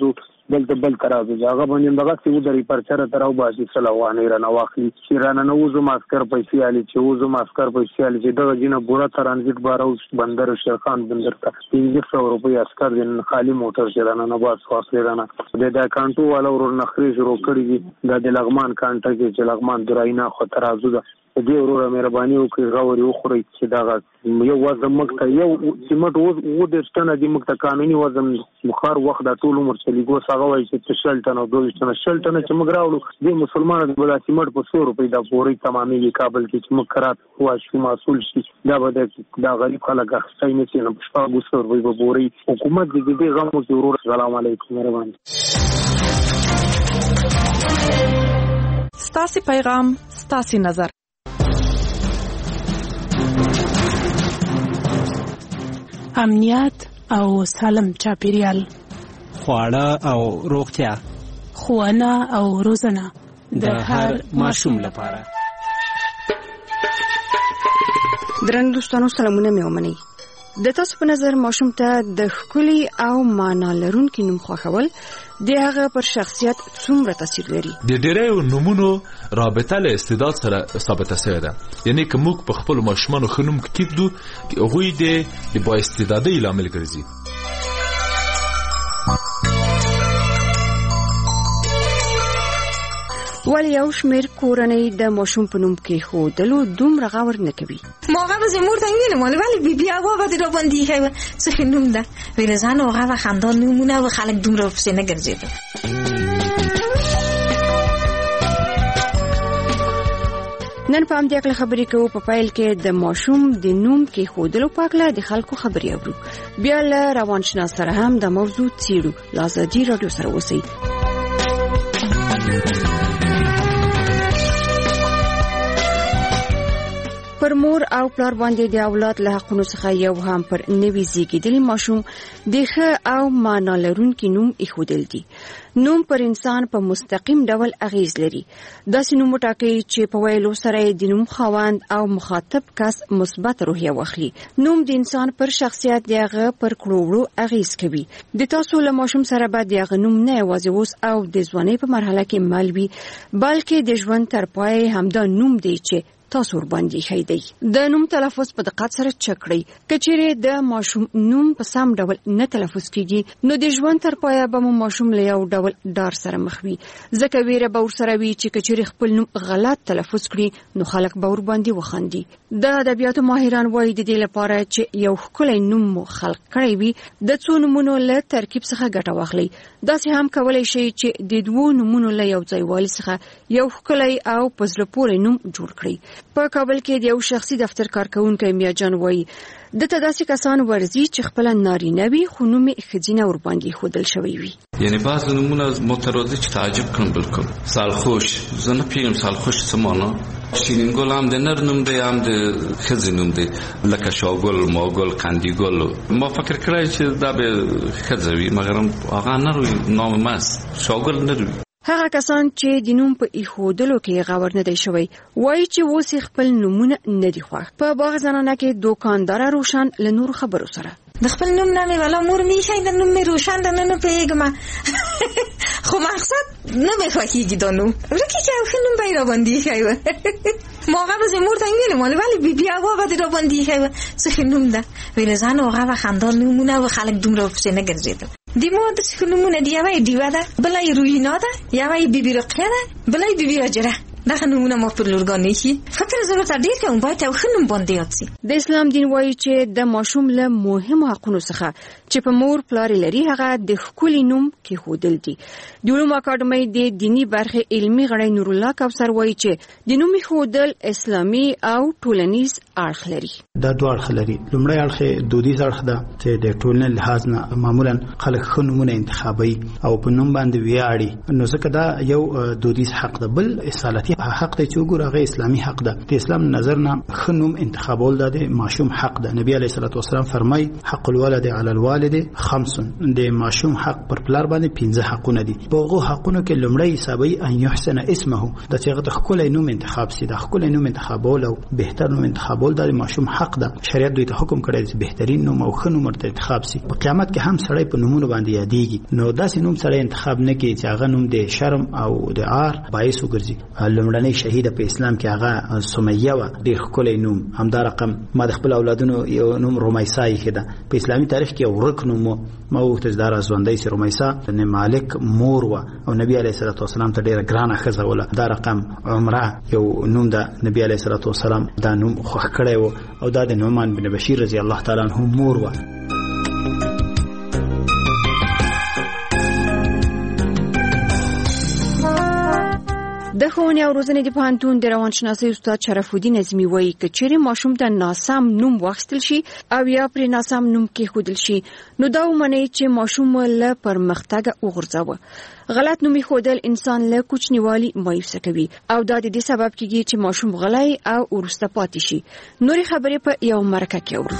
بل ته بل تراز هغه باندې دغه سی ودري پرچره تراو باسي سلوانه رانه واخلي شیرانه نو وزو ماسکر پیسې علي چې وزو ماسکر پیسې علي چې دغه جنه بوره ترانزیت بارو بندر شیرخان بندر ته پنځه سوه روپۍ عسكر دین خالی موټر شیرانه نو باس واخلي رانه د دا کانټو والا ور نخري شروع کړی دي د لغمان کانټه کې چې لغمان دراینا خو ترازو ده دې وروره مهرباني وکړئ غوړي وخورئ چې دا یو وزن مکته یو سیمټ و د ستنه د مکته قانوني وزن مخار وخت د ټول عمر چلیګو څنګه وایي چې شلټن او دوه شلټن شلټن چې موږ راوړو د مسلمانانو د بل سیمټ په څو روپۍ د پوري تمامي کابل کې چې مکرات واشي مسول شي دا به د غریب خلک اخستای نه شي نو په شپږ سو روپۍ به پوري حکومت دې دې غمو کې ورور سلام علیکم مهرباني ستاسو پیغام ستاسو نظر امنیت او سالم چاپیریال خواړه او روغتیا ښوونه او روزنه د هر ماشوم لپاره. درنو دوستانو سلامونه مې ومنئ. د تاسو په نظر ماشوم ته د ښکلي او معنا لرونکي نوم خوښول د هغه پر شخصیت څومره تاثیر لري؟ د ډېرو نومونو رابطه له استعداد سره ثابته شوې ده. یعنی که موږ په خپل ماشومانو ښه نوم کېږدو هغوی د با استعدادۍ لامل ګرځي. ولی یو شمیر کورنۍ د ماشوم په نوم کې ښودلو دومره غور نه کوي. موقع به زمور ته ویلم ولی بی بی هغه به را باندې خو څه نوم ده ویل ځان هغه خاندان نمونه و خلک دومره پسې نه ګرځیدل. نن په همدې اړه خبرې کوو. په پایل کې د ماشوم د نوم کې ښودلو په اړه د خلکو خبرې اورو. بیا له روانشناس سره هم د موضوع څېړو. له ازادي راډیو سره اوسئ. پر مور او پلار باندې د اولاد له حقونو څخه یو هم پر نوي زیږیدلي ماشوم د ښه او معنا لرونکي نوم ایښودل دي. نوم پر انسان په مستقیم ډول اغیز لري. داسې نوم وټاکئ چې په ویلو سره د نوم خاوند او مخاطب کس مثبت روحیه واخلي. نوم د انسان پر شخصیت د هغه پر کړو اغیز کوي. د تاسو له ماشوم سره به د هغه نوم نه یوازې اوس او د ځوانۍ په مرحله کې مل وي بلکې د ژوند تر پای همدا نوم دی چې تاسو ور باندې خی دی. د نوم تلفظ په دقت سره چک کړئ. کچېرې د ماشوم نوم په سم ډول نه تلفظ کیږي نو د ژوند تر پایه به ماشوم له یو ډول ډار سره مخ وي. ځکه ویره به ورسره وي چې کچېرې خپل نوم غلط تلفظ کړي نو خلک به ور باندې وخاندي. د ادبیاتو ماهران وایي د دې لپاره چې یو ښکلی نوم مو خلق کړی وي د څو نومونو له ترکیب څخه ګټه واخلئ. داسې هم کولی شئ چې د دوو نومونو له یو ځایوالي څخه یو ښکلی او په زړه پورې نوم جوړ کړئ. په کابل کې د یو شخصي دفتر کارکونکي میاجان وایي دته داسې کسان ورزي چې خپل نارینه وي خو نوم یې ښځینه ور باندې ښودل شوی وي. یعنی بعض نومونه مترادف چې تعجب کړم بالکل. سالخوش زه نه پیژنم سالخوش څه معنا. شیرین ګل هم د نر نوم دی هم د ښځې نوم دی لکه شاګل ماګل قندیګل. ما فکر کړی چې دا به ښځه وي مګر هغه نر وي نام ماست شاګل نر وي. هغه کسان چې د نوم په ایښودلو کې غور نه دی شوی وایي چې اوس خپل نومونه نه دي خوښ. په باغ زنانه کې دوکاندار روشن له نور خبرو سره د خپل نوم نامې والا مور می شي د نوم می روشن د نن په یګما خو مقصد نه مې خوښیږي د نوم ورکه چې خپل نوم به را باندې شي موقع به زمور ته ویلم ولی بی بی هغه به را باندې شي څه نوم ده ویل ځان هغه خاندان نومونه و خلک دومره پسې نه ګرځیدل. دیمو د سکونمونه دی یوای دیوا ده بلای روینا ده یوای بیبی رقیه ده بلای بیبی اجره دغه نمونه ما پر لورګانې شي فکر ضرورت ډیر کوم باید او خنم باندې یاد شي. د اسلام دین وایي چې د ماشوم له مهمو حقونو څخه چې په مور پلار لري هغه د ښکلي نوم کې خودل دي. د علوم اکاډمۍ د دینی برخه علمي غړی نور الله کوثر وایي چې د نوم خودل اسلامي او ټولنیز اړخ لري. دا دوه اړخ لري. لومړی اړخ دودیز اړخ ده چې د ټولنې لحاظ نه معمولا خلک ښه نومونه انتخابوي او په نوم باندې ویاړي نو ځکه دا یو دودیز حق ده. بل اصالتي کې حق ته چې وګوره هغه اسلامي حق ده. د اسلام نظر نه خنوم انتخابول ده ماشوم حق ده. نبی علیه الصلاه والسلام فرمای حق الولد علی الوالد خمس، د ماشوم حق پر پلار باندې پنځه حقونه دي. په هغه حقونو کې لومړی حسابي ان يحسن اسمه، د چې هغه خپل نوم انتخاب سي، د خپل نوم انتخابول او بهتر نوم انتخابول د ماشوم حق ده. شریعت دوی ته حکم کړی چې بهترین نوم او خنوم ورته انتخاب سي. په قیامت کې هم سړی په نومونو باندې یادېږي، نو داسې نوم سړی انتخاب نه کوي چې هغه نوم د شرم او د عار باعث وګرځي. لومړنۍ شهیده په اسلام کې هغه سمیه و، ډېر ښکلی نوم. همدا رقم ما د خپل اولادونو یو نوم رومیسا یې ده. په اسلامي تاریخ کې ورک نوم ما وغوښتل چې دا را ژوندی سي. رومیسا د مالک مور و او نبی علیه الصلاه والسلام ته ډېره ګرانه ښځه وله. دا رقم عمره یو نوم ده، نبی علیه الصلاه والسلام دا نوم خوښ کړی و او دا د نعمان بن بشیر رضی الله تعالی عنه مور و. د ښوونې او روزنې د پوهنتون د روانشناسۍ استاد شرف الدین اعظمي وایي که چیرې ماشوم ته ناسم نوم واخیستل شي او یا پرې ناسم نوم کېښودل شي نو دا ومنئ چې ماشوم له پرمختګه وغورځوه. غلط نوم ایښودل انسان له کوچنیوالي مایوسه کوي او دا د دې سبب کېږي چې ماشوم غلی او وروسته پاتې شي. نورې خبرې په یو مرکه کې اورو.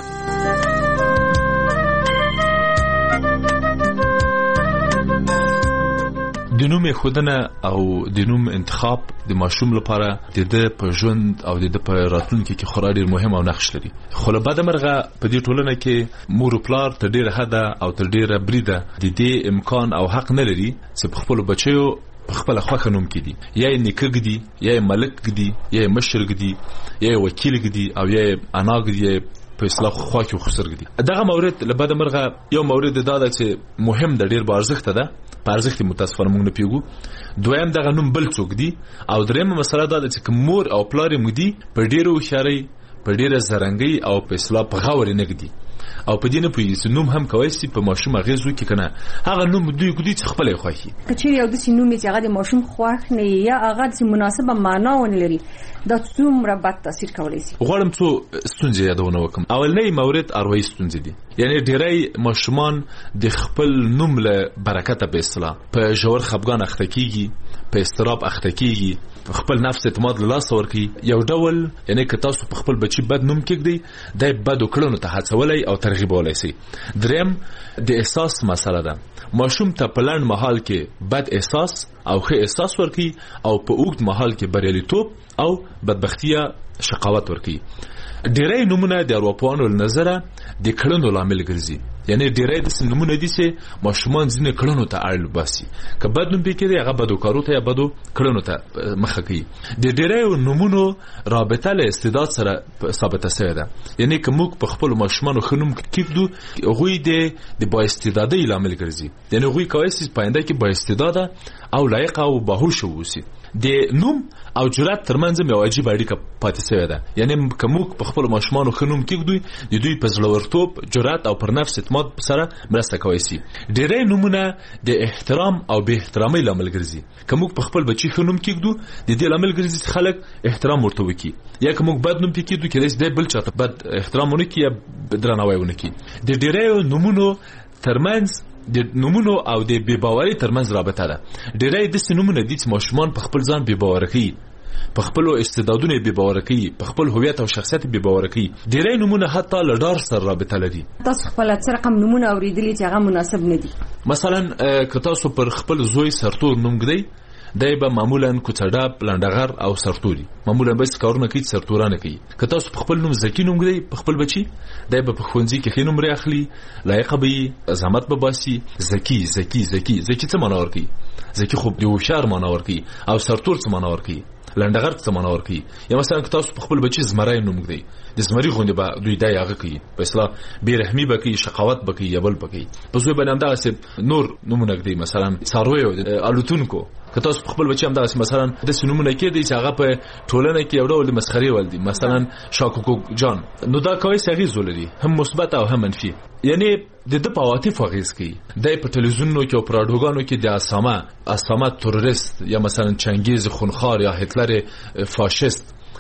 د نوم خودنه او د نوم انتخاب د ماشوم لپاره د د په ژوند او د د په راتلونکي کې خورا ډیر مهم او نقش لري. خو له بده مرغه په دې ټولنه کې مور او پلار تر ډیره حده او تر ډیره بریده د دې امکان او حق نه لري چې په خپل بچیو په خپل خوښه نوم کړي. یا یې نیکه ګدي، یا یې ملک ګدي، یا یې مشر ګدي، یا یې وکیل ګدي او یا یې انا ګدي په اصلاح خوا کې خسر ګدي. دغه مورد له بده مرغه یو مورد دا ده چې مهم د ډیر بارزښت ده، په ارزښت متاسفانه موږ نه پیګو. دویم دغه نوم بل څوک دی او درېمه مسله دا ده چې مور او پلار یې مودي په ډیره هوښیارۍ، په ډیره زرنګۍ او په اصلاح په غور نه ګدي او په دې نه پوهېږي چې نوم هم کولی شي په ماشوم اغېز وکړي که نه. هغه نوم دوی ګدي چې خپله یې خوښي. که چیرې یو داسې نوم چې هغه د ماشوم خوښ نه وي یا هغه داسې مناسبه معنا ونه لري، دا څومره بد تاثیر کولی شي. غواړم څو ستونزې یادونه وکړم. اولنی مورد اروایي ستونزې دي، یعنی ډیری ماشومان د خپل نوم له برکته په اصطلاح په ژور خفګان اخته کېږي، په اضطراب اخته کېږي، خپل نفس اعتماد له لاسه ورکوي. یو ډول یعنی که تاسو په خپل بچي بد نوم کېږدئ دی بدو کړنو ته هڅولی او ترغیبولی شي. دریم د احساس مسله ده. ماشوم ته په لنډ مهال کې بد احساس او ښه احساس ورکوي او په اوږد مهال کې بریالیتوب او بدبختي یا شقاوت ورکوي. ډیری نومونه د ارواپوهانو له نظره د کړنو لامل ګرځي، یعنی ډیری داسې نومونه دي چې ماشومان ځینې کړنو ته اړ باسي. که بد نوم پې کېدی هغه بدو کارو ته یا بدو کړنو ته مخه کوي. د ډیریو نومونو رابطه له استعداد سره ثابته شوې ده، یعنی که موږ په خپلو ماشومانو ښه نوم کېږدو هغوی د بااستعدادۍ لامل ګرځي، یعنی هغوی کولی شي په آینده کې بااستعداده او لایقه او باهوشه واوسي. د نوم او جرأت ترمنځ یو عجیب اړیکه پاتې شوې ده، یعنی که موږ په خپلو ماشومانو ښه نوم کېږدو د دوی په زړورتوب، جرأت او پر نفس اعتماد سره مرسته کوي شي. ډېری نومونه د احترام او بې احترامۍ لامل ګرځي. که موږ په خپل بچي ښه نوم کېږدو د دې لامل ګرځي چې خلک احترام ورته وکړي، یا که موږ بد نوم پې کېږدو کېدای شي دی بل چاته بد احترام ونه کړي یا درناوی ونه کړي. د ډېریو نومونو ترمنځ د نومونو او د بې باورۍ ترمنځ رابطه ده. ډېری داسې نومونه دي چې ماشومان په خپل ځان بې باوره کوي، په خپل استعدادونو بې باوره کوي، په خپل هویت او شخصیت بې باوره کوي. ډېری نومونه حتی له ډار سره رابطه لري. تاسو خپل څه رقم نومونه اورېدلي چې هغه مناسب نه دي؟ مثلا که تاسو پر خپل زوی سرتور نوم ږدئ، دی به معمولا کوڅډاپ، لنډغر او سرتوري، معمولا به کارونه کوي چې سرتورانه کوي. که تاسو په خپل نوم زکی نوم ږدئ په خپل بچي، دی به په ښوونځي کې ښې نومرې اخلي، لایقه به وي، زحمت به باسي. زکی زکی زکی زکی څه معنا ورکوي؟ زکی خو د هوښیار معنا ورکوي. او سرتور څه معنا ورکوي؟ لنډغر څه معنا ورکوي؟ یا مثلا که تاسو په خپل بچي زمری نوم ږدئ، د زمري غوندې به دوی دا هغه کوي، په اصطلاح بېرحمي به کوي، شقاوت به کوي یا بل به کوي. په زوی باندې همدغسې نور نومونه ږدئ، مثلا څارویو، الوتونکو. که تاسو په خپل بچي همدغسې مثلا داسې نومونه کېدئ چې هغه په ټولنه کې یو ډول د مسخرې وړ دي، مثلا شاکوکو جان، نو دا کولی شي اغېز ولري، هم مثبت او هم منفي. یعنی د ده په عواطفو اغېز کوي. دی په تلویزیونونو کې او په راډیوګانو کې د اسامه اسامه تروریست یا مثلا چنګیز خونخوار یا هتلر فاشیست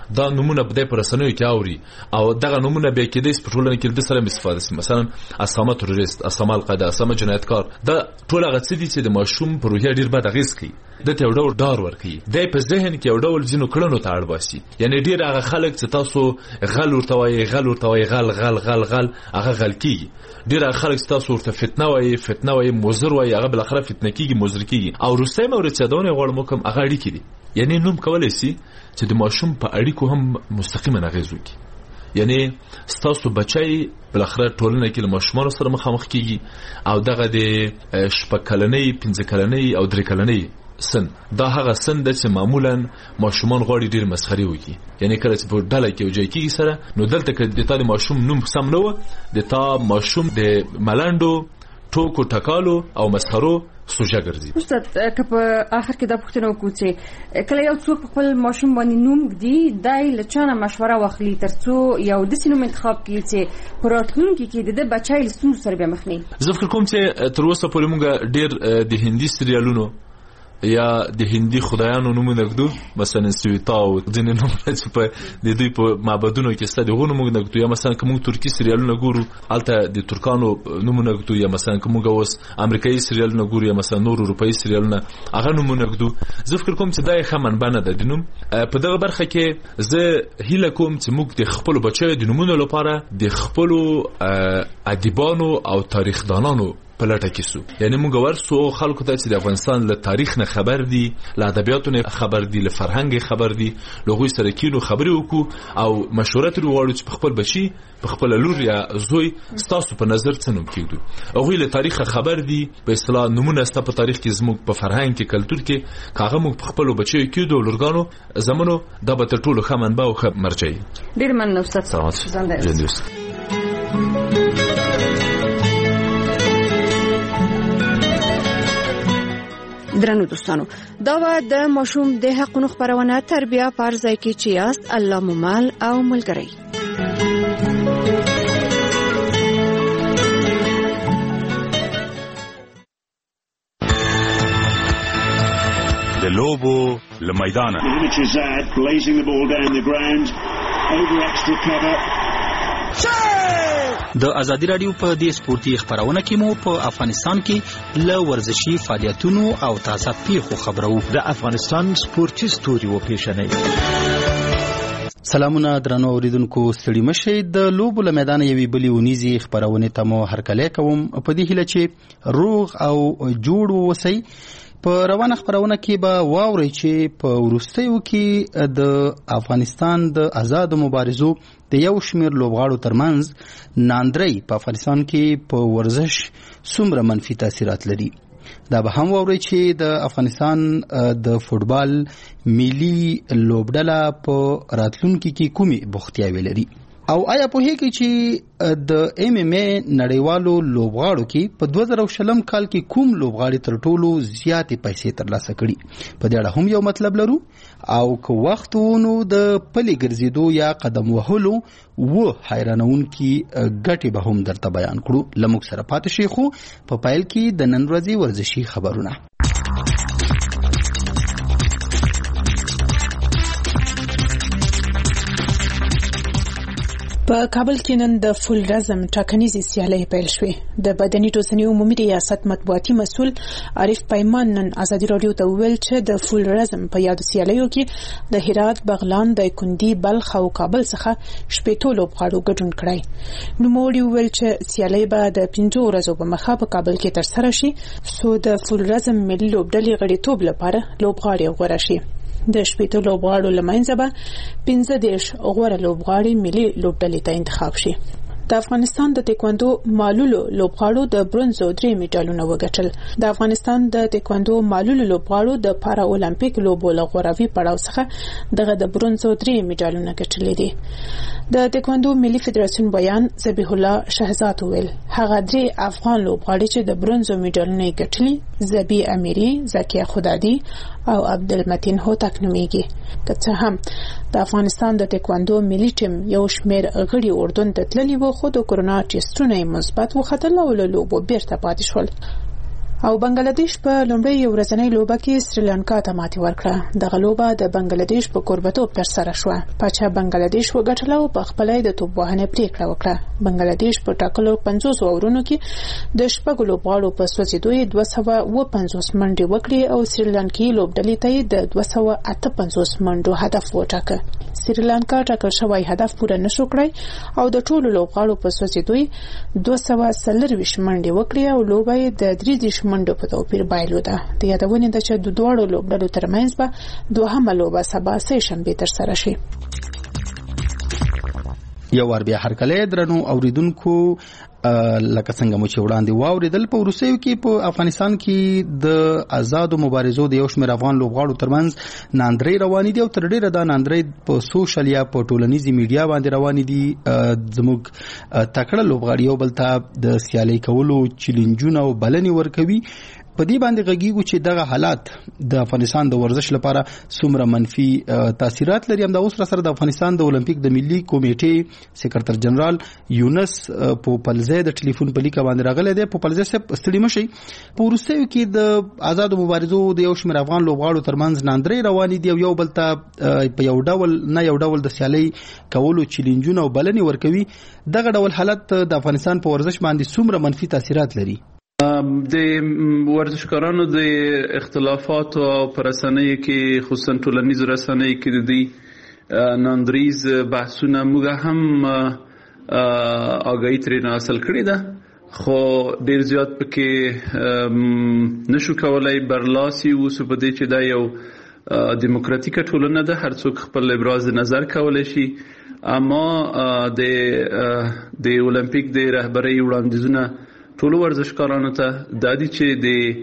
دا نمونه بده پر رسنیو کې اوري او دغه نمونه به کې د سپټولن کې د سره استفاده سي مثلا اسامه تروریست اسامه القاعده اسامه جنایتکار دا ټول هغه څه دي چې د ماشوم پر روحیه ډیر بد اغیز کوي د ته وړو ډار ورکي د په ذهن کې وړو ځینو کړنو ته اړ باسي یعنی ډیر هغه خلک چې تاسو غل ورته وایي غل ورته وایي غل غل غل غل هغه غل کیږي ډیر هغه خلک چې تاسو ورته فتنه وایي فتنه وایي مزر وایي هغه بل اخره فتنه کیږي مزر کیږي او روسي مورد چې دونه غوړ مکم هغه اړیکې دي یعنی نوم کولای شي چې د ماشوم په اړیکو هم مستقیما اغیز وکړي یعنی ستاسو بچای بل اخره ټولنه کې له ماشومان سره مخامخ کیږي او دغه د شپکلنۍ پنځه کلنۍ او درې کلنۍ سن دا هغه سن د چې معمولا ماشومان غواړي ډیر مسخري وکړي یعنی کله چې په ډله کې وځي کیږي سره نو دلته کې د تا ماشوم نوم سم نه و د تا ماشوم د ملانډو ټوکو ټکالو او مسخرو سوجا ګرځي استاد که په اخر کې دا پوښتنه وکړو چې کله یو څوک خپل ماشوم باندې نوم ږدي دای لچانه مشوره واخلي ترڅو یو د سینوم انتخاب کړي چې پراتلونکي کې د بچای لستون سره به مخني زه فکر کوم چې تر اوسه پورې موږ ډیر د هندي سریالونو یا د هندي خدایانو نومونه ږدو مثلا سویتا او ځینې نومونه چې په د دوی په معبدونو کې ستاسو غو نومونه ږدو یا مثلا کوم ترکی سریالونه ګورو الته د ترکانو نومونه ږدو یا مثلا کوم اوس امریکایي سریالونه ګورو یا مثلا نور اروپایي سریالونه هغه نومونه ږدو زه فکر کوم چې دا یې خمن بنه ده د نوم په دغه برخه کې زه هیله کوم چې موږ د خپل بچو د نومونو لپاره د خپل ادیبانو او تاریخ دانانو په لټه کې سو یعنی موږ ورسو خلکو ته چې د افغانستان له تاریخ نه خبر دي له ادبیاتو نه خبر دي له فرهنګ خبر دي لغوي سره کینو خبرې وکړو او مشوره تر وړو چې خپل بچي په خپل لور یا زوی ستاسو په نظر څه نوم کېږي او غوښله تاریخ خبر دي په اصطلاح نمونه ست په تاریخ کې زموږ په فرهنګ کې کلچر کې کاغه موږ په خپل بچي کې د لورګانو زمونو د به تر ټولو خمنبه او خب مرجعي ډیر مننه استاد زنده درنو دوستانو دا و د ماشوم د حقونو خبرونه تربیه پر ځای کې چې یاست الله ممال او ملګری د لوبو له میدانه د ازادي رادیو په دې سپورتي خبرونه کې مو په افغانستان کې ل ورزشي فعالیتونو او تازه پیښو خبرو د افغانستان سپورتي ستوري و پیښنې سلامونه درنو اوریدونکو ستړي مشئ د لوبو له میدان یوې بلې ونیزي خبرونه ته مو هرکلی کوم په دې هیله چې روغ او جوړ ووسئ په روانه خبرونه کې به واورئ چې په وروستیو کې د افغانستان د آزاد مبارزو د یو شمېر لوبغاړو ترمنځ ناندرۍ په افغانستان کې په ورزش څومره منفي تاثیرات لري دا به هم واورئ چې د افغانستان د فوټبال ملي لوبډله په راتلونکي کې کومې بوختیاوې لري او آیا په هیڅ چې د ایم ایم ای نړیوالو لوبغاړو کې په دوه زره شلم کال کې کوم لوبغاړي تر ټولو زیاتې پیسې ترلاسه کړي په دې اړه هم یو مطلب لرو او که وخت ونو د پلي ګرځېدو یا قدم وهلو و حیرانونکي ګټې به هم درته بیان کړو لموږ سره پاتې شئ خو په پایل کې د نن ورځې ورزشي خبرونه په کابل کې نن د فول رزم ټاکنیزې سیالۍ پیل شوې د بدني روزنې عمومي ریاست مطبوعاتي مسؤل عارف پیمان نن ازادي رادیو ته ویل چې د فول رزم په یاد سیالیو کې د هرات بغلان د کندي بلخ او کابل څخه شپږ لوبغاړو ګډون کړی نو موري ویل چې سیالۍ به د پنځو ورځو په مخه په کابل کې ترسره شي سو د فول رزم ملي لوبډلې غړیتوب لپاره لوبغاړي غوړه شي د شپږ لوبغاړو لمنځه به پنځه دیرش غوړه لوبغاړي ملي لوبډلې ته انتخاب شي د افغانستان د تکواندو مالولو لوبغاړو د برونزو درې میډالونه وګټل د افغانستان د تکواندو مالولو لوبغاړو د پارا اولمپیک لوبو لغوراوي پړاو څخه دغه د برونزو درې میډالونه ګټلې دي د تکواندو ملي فدراسیون بیان ذبیح الله شهزاد ویل هغه درې افغان لوبغاړي چې د برونزو میډالونه ګټلي زبی امیری زکیه خدادی او عبدالمتین هوتک نومیږي که څه هم د افغانستان د تکواندو ملي ټیم یو شمېر غړي اردن ته تللي وو خو د کورونا ټیسټونه مثبت وختل او له لوبو بیرته پاتې شول او بنگلاديش په لومړی ورځنۍ لوبه کې سریلانکا ته ماتې ورکړه. دغه لوبه د بنگلاديش په کوربتوب ترسره شوه. پاچا بنگلاديش وګټله او په خپل د توپ وهنې پریکړه وکړه. بنگلاديش په ټاکلو پنځوس اورونو کې د شپږو لوبغاړو په سوځېدو دوه سوه اوه پنځوس منډې وکړې او سریلانکي لوبډلې ته د دوه سوه اته پنځوس منډو هدف وټاکه. سریلانکا ټاکل شوی هدف پوره نشو کړی او د ټولو لوبغاړو په سوځېدو دوه سوه څلرویشت منډې وکړې او لوبه یې د درې دېرش منډو په توپیر بایلوده. د یادونې ده چې د دواړو لوبډلو ترمنځ به دوهمه لوبه سبا سه شنبې ترسره شي. یو ور بیا هرکله درنو اوریدونکو لکه څنګه مو چې وړاندې واوریدل په روسیو کې په افغانستان کې د آزادو مبارزو د یو شمېر افغان لوبغاړو ترمنځ ناندري روانې دي او تر ډیره دا ناندري په سوشل یا په ټولنیزي میډیا باندې روانې دي. زموږ تکړه لوبغاړي یو بل ته د سیالي کولو چیلنجونه او بلنې ورکوي. په دې باندې غږیږو چې دغه حالات د افغانستان د ورزش لپاره څومره منفي تاثیرات لري. هم د اوس سره د افغانستان د اولمپیک د ملي کمیټې سکرټر جنرال یونس په پلزه د ټلیفون په لیکه باندې راغلی دی. په پلزه سره ستړي مشي. په روسیو کې د آزادو مبارزو د یو شمېر افغان لوبغاړو ترمنځ ناندري روانې دي او یو بل ته په یو ډول نه یو ډول د سیالي کولو چیلنجونه او بلنې ورکوي. دغه ډول حالت د افغانستان په ورزش باندې څومره منفي تاثیرات لري؟ د ورزشکارانو د اختلافات او پرسنۍ کې خصوصا ټولنیزو رسنۍ کې د دې ناندریز بحثونه موږ هم آگاهی ترې حاصل کړې ده خو ډیر زیات پکې نشو کولای برلاسي اوسو په دې چې دا یو دیموکراتیکه ټولنه ده، هر څوک خپل ابراز نظر کولای شي. اما د د اولمپیک د رهبرۍ وړاندیزونه ټول ورزشکارانو ته د دې چې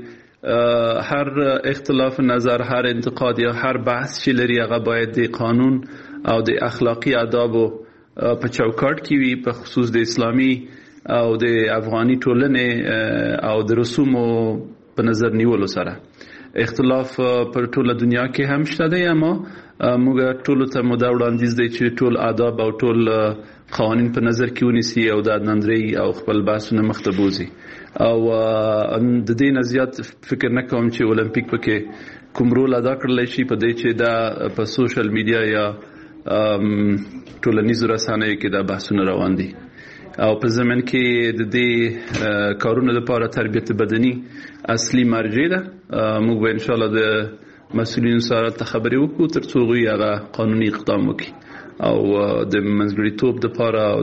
د هر اختلاف نظر، هر انتقاد یا هر بحث چې لري هغه باید د قانون او د اخلاقی آدابو په چوکاټ کې وي، په خصوص د اسلامي او د افغاني ټولنې او د رسومو په نظر نیولو سره. اختلاف پر ټوله دنیا کې هم شته دی، اما موږ ټول ته مو دا وړاندیز دی چې ټول آداب او ټول قوانین په نظر کې ونیسي او د ناندري او خپل بحثونه مخته بوزي. او د دې نه زیات فکر نه کوم چې اولمپیک پکې کوم رول ادا کړلی شي په دې چې دا په سوشل میډیا یا ټولنیزو رسنیو کې دا بحثونه روان دي. او په زمن کې د دې کارونو لپاره تربیت بدني اصلي مرجع ده. موږ به ان شاء الله د مسؤلینو سره ته خبرې وکړو تر څو هغوی هغه قانوني اقدام وکړي او د منځګړیتوب دپاره او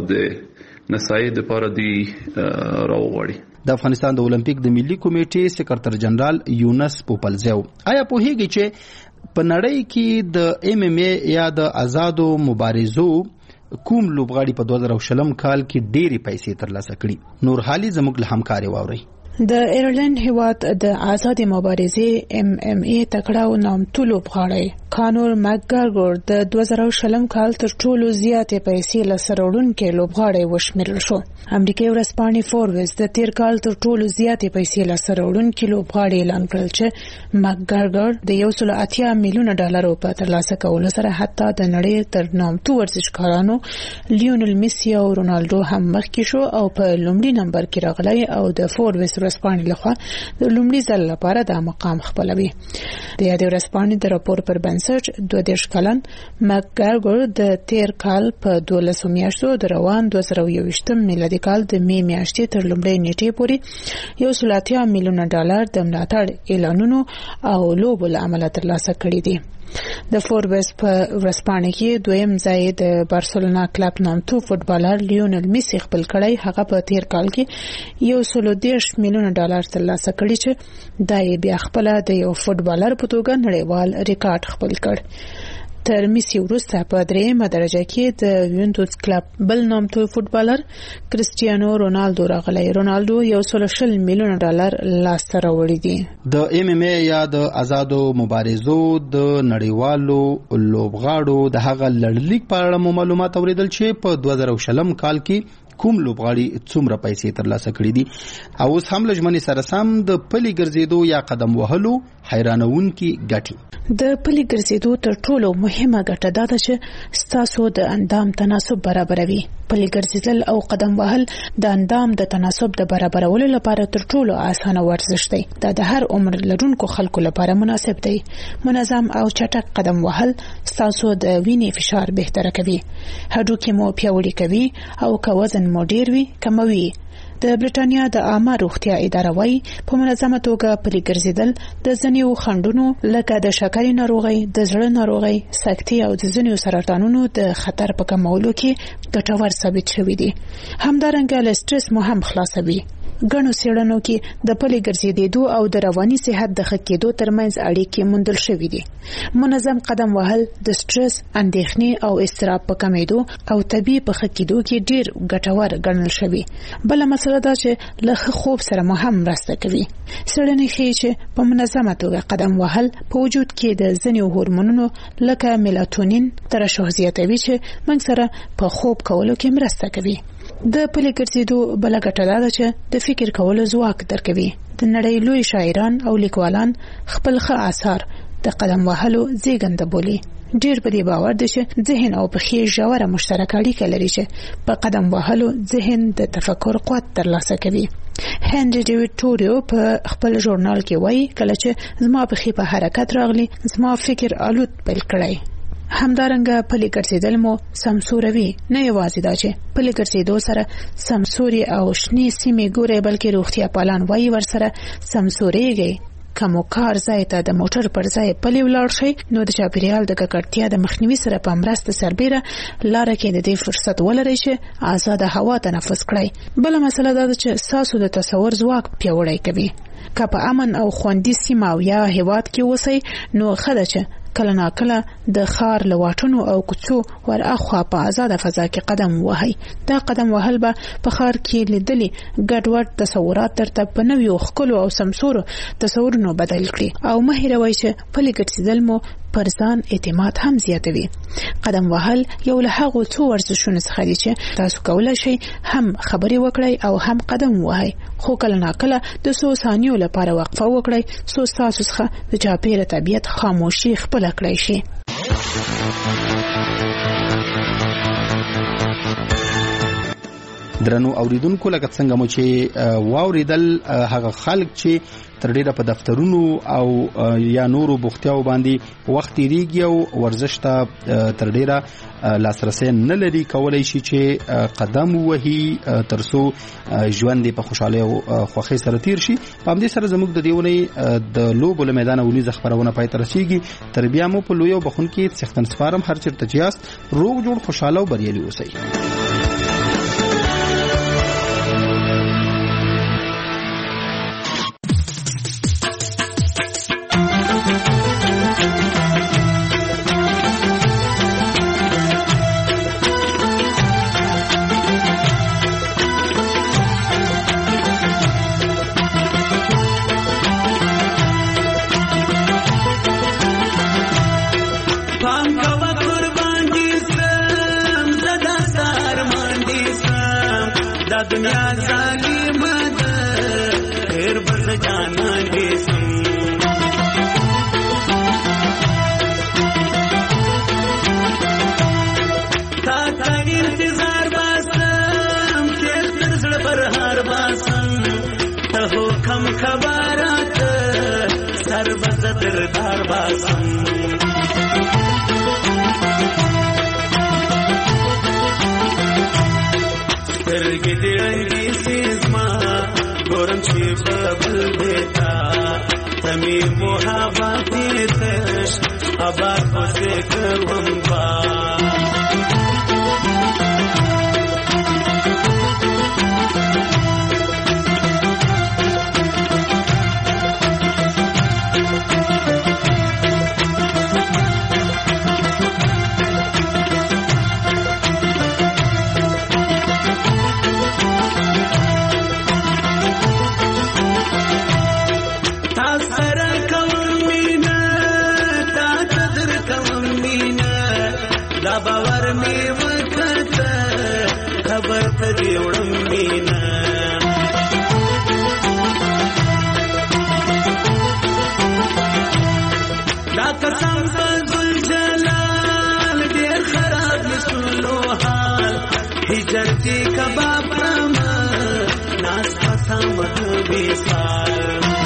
د نصایح دپاره دوی راوغواړي. د افغانستان د اولمپیک د ملي کمیټې سکرټر جنرال یونس پوپلزیو، آیا پوهیږئ چې په نړۍ کې د ایم ایم ای یا د آزادو مبارزو کوم لوبغاړي په دوه زره شلم کال کې ډېرې پیسې ترلاسه کړي؟ نور حالي زموږ له همکاري واورئ. د ایرلند هیواد د آزاد مبارزې ایم ایم ای تکړه او نامتو لوبغاړی کانور مکګرګور د دوه زره شلم کال تر ټولو زیاتې پیسې لاسته راوړونکی لوبغاړی وشمیرل شو. امریکایي ورځپاڼې فوربس د تیر کال تر ټولو زیاتې پیسې لاسته راوړونکی لوبغاړی اعلان کړل چې مکګرګور د یو سل اتیا میلیونه ډالرو په ترلاسه کولو سره حتی د نړۍ تر نامتو ورزشکارانو لیونل میسی او رونالډو هم مخکې شو او په لومړي نمبر کې راغلی او د فوربس ورځپاڼې لخوا د لومړي ځل لپاره دا مقام خپلوي. د یادې ورځپاڼې د راپور پر بنسټ دوه دېرش کلن مکګرګور د تیر کال په دولسو میاشتو د روان دوه زره یوویشتم میلادي کال د می میاشتې تر لومړۍ نیټې پورې یو سل اتیا میلیونه ډالر د ملاتړ اعلانونو او لوبو له امله ترلاسه کړي دي. د فوربس په ورځپاڼه کې دویم ځای د بارسلونا کلب نامتو فوټبالر لیونل میسی خپل کړی. هغه په تیر کال کې یو سل دېرش میلیونه ډالر ترلاسه کړي چې دا یې بیا خپل د یو فوټبالر په توګه نړیوال ریکارډ خپل کړ. تر میسی وروسته په درېیمه درجه کې د یوونټوس کلب بل نامتو فوټبالر کرسټیانو رونالدو راغلی. رونالدو یو سل شل میلیونه ډالر لاسته راوړي دي. د ایم ایم ای یا د آزادو مبارزو د نړیوالو لوبغاړو د هغه لړلیک په اړه معلومات اوریدل چې په دوه زره شلم کال کې کوم لوبغاړي څومره پیسې ترلاسه کړې دي. او اوس هم لجمنې سره سم د پلي ګرځېدو یا قدم وهلو حیرانونکي ګټي. د پلي ګرځېدو تر ټولو مهمه ګټه دا ده چې ستاسو د اندام تناسب برابروي. پلي ګرځېدل او قدم وهل د اندام د تناسب د برابرولو لپاره تر ټولو اسانه ورزش دی. دا د هر عمر لرونکو خلکو لپاره مناسب دی. منظم او چټک قدم وهل ستاسو د وینې فشار بهتره کوي، هډوکي مو پیاوړي کوي او که وزن مو ډیر وي کموي. د برټانیا د عامه روغتیا اداره وايي په منظمه توګه پلي ګرځېدل د ځینو خنډونو لکه د شکرې ناروغۍ، د زړه ناروغۍ، سکتې او د ځینو سرطانونو د خطر په کمولو کې ګټور ثابت شوي دي. همدارنګه له سټرس مو هم خلاصوي. ګڼو څېړنو کې د پلي ګرځېدو او د رواني صحت د ښه کېدو ترمنځ اړیکې موندل شوې دي. منظم قدم وهل د سټرس، اندېښنې او اضطراب په کمېدو او طبي په ښه کېدو کې ډېر ګټور ګڼل شوي. بله مسله دا چې له ښه خوب سره مو هم مرسته کوي. څېړنې ښیي چې په منظمه توګه قدم وهل په وجود کې د ځینو هورمونونو لکه میلاتونین ترشح زیاتوي چې موږ سره په خوب کولو کې مرسته کوي. د پلي ګرځېدو بله ګټه دا ده چې د فکر کولو ځواک درکوي. د نړۍ لوی شاعران او لیکوالان خپل ښه آثار د قدم وهلو زیږنده بولي. ډېر په دې باور دي چې ذهن او پښې ژوره مشترکه اړیکه لري چې په قدم وهلو ذهن د تفکر قوت ترلاسه کوي. هنري ډیویډ توریو په خپل ژورنال کې وایي کله چې زما پښې په حرکت راغلي زما فکر الوت پیل کړی. همدارنګه پلي ګرځېدل مو سمسوروي. نه یوازې دا چې پلي ګرځېدو سره سمسوري او شنې سیمې ګوري بلکې روغتیا پالان وایي ورسره سمسوريږي. کوم کار ځای ته د موټر پر ځای پلي ولاړ شي نو د چاپیریال د ککړتیا د مخنیوي سره په مرسته سربېره لاره کې د دې فرصت ولرئ چې آزاده هوا تنفس کړئ. بله مسله دا ده چې تاسو د تصور ځواک پیاوړی کوي. که په امن او خوندي سیمه او یا هیواد کې اوسئ نو ښه ده چې کله ناکله د ښار له واټونو او کوڅو ور اخوا په آزاده فضا کې قدم وهئ. دا قدم وهل به په ښار کې لیدلي ګډوډ تصورات درته په نویو ښکلو او سمسورو تصورونو بدل کړي. او مه هېروئ چې پلي ګرځېدل مو پر ځان اعتماد هم زیاتوي. قدم وهل یو له هغو څو ورزشونو څخه دی چې تاسو کولی شئ هم خبرې وکړئ او هم قدم ووهئ، خو کله ناکله د څو ثانیو لپاره وقفه وکړئ څو ستاسو څخه د چاپېره طبیعت خاموشي خپله کړی شي. درنو اوریدونکو لکه څنګه مو چې واوریدل هغه خلک چې تر ډیره په دفترونو او یا نورو بوختیاو باندې وخت تیریږي او ورزش ته تر ډیره لاسرسي نه لري کولای شي چې قدم وهي ترڅو ژوند په خوشاله او خوښۍ سره تیر شي. په همدې سره زموږ د دیونې د لوبو له میدان ونیزه خبرونه پای ته رسیږي. تر بیا مو په لوی او بخونکي څښتن سپارم هر چیرته چې یاست روغ جوړ خوشاله او بریالي اوسئ. दुनिया जालिम फिर बस जाना जिस्म था था इंतजार बासम के सिलसिल पर हार बासम तहो कम खबरात सर बस दिलदार बासम गिदरंगी सीजमा गोरम शिव बल देता तमी मोहब्बती तश अबार से कवंबा बावर کې وړم مینا دا قسم فضل جلال ډېر خراب مسلو حال هجر کې کباب پرما ناس پتا مت بیسال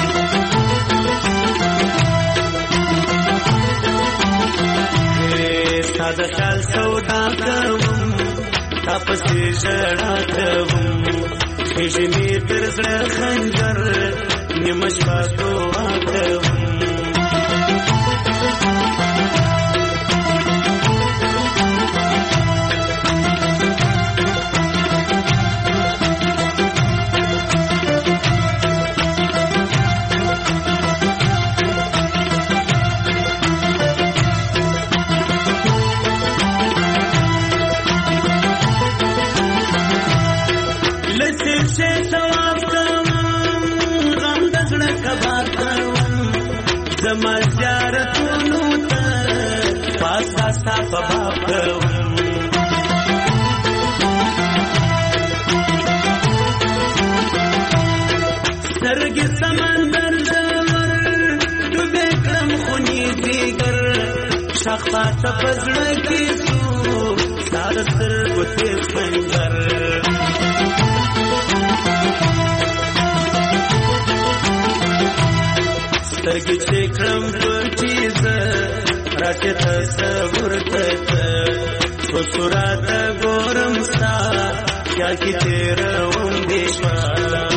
ساده خیال سودا کوم تپسې ژړا کوم خېژنې تر زړه خنجر نیمه شپه دعا کوم زما زیارتونو ته پاسا ستا په باب کوم سترګې سمندر ژور ډوبې کړم خو نیزیګر شاخ پاته په زړه کې سو ستا د سترګو تېز خنجر سترګې چې کړم پټې زه راته تصور ته څو صورت ګورم ستا خیال کې تېروم دې شپه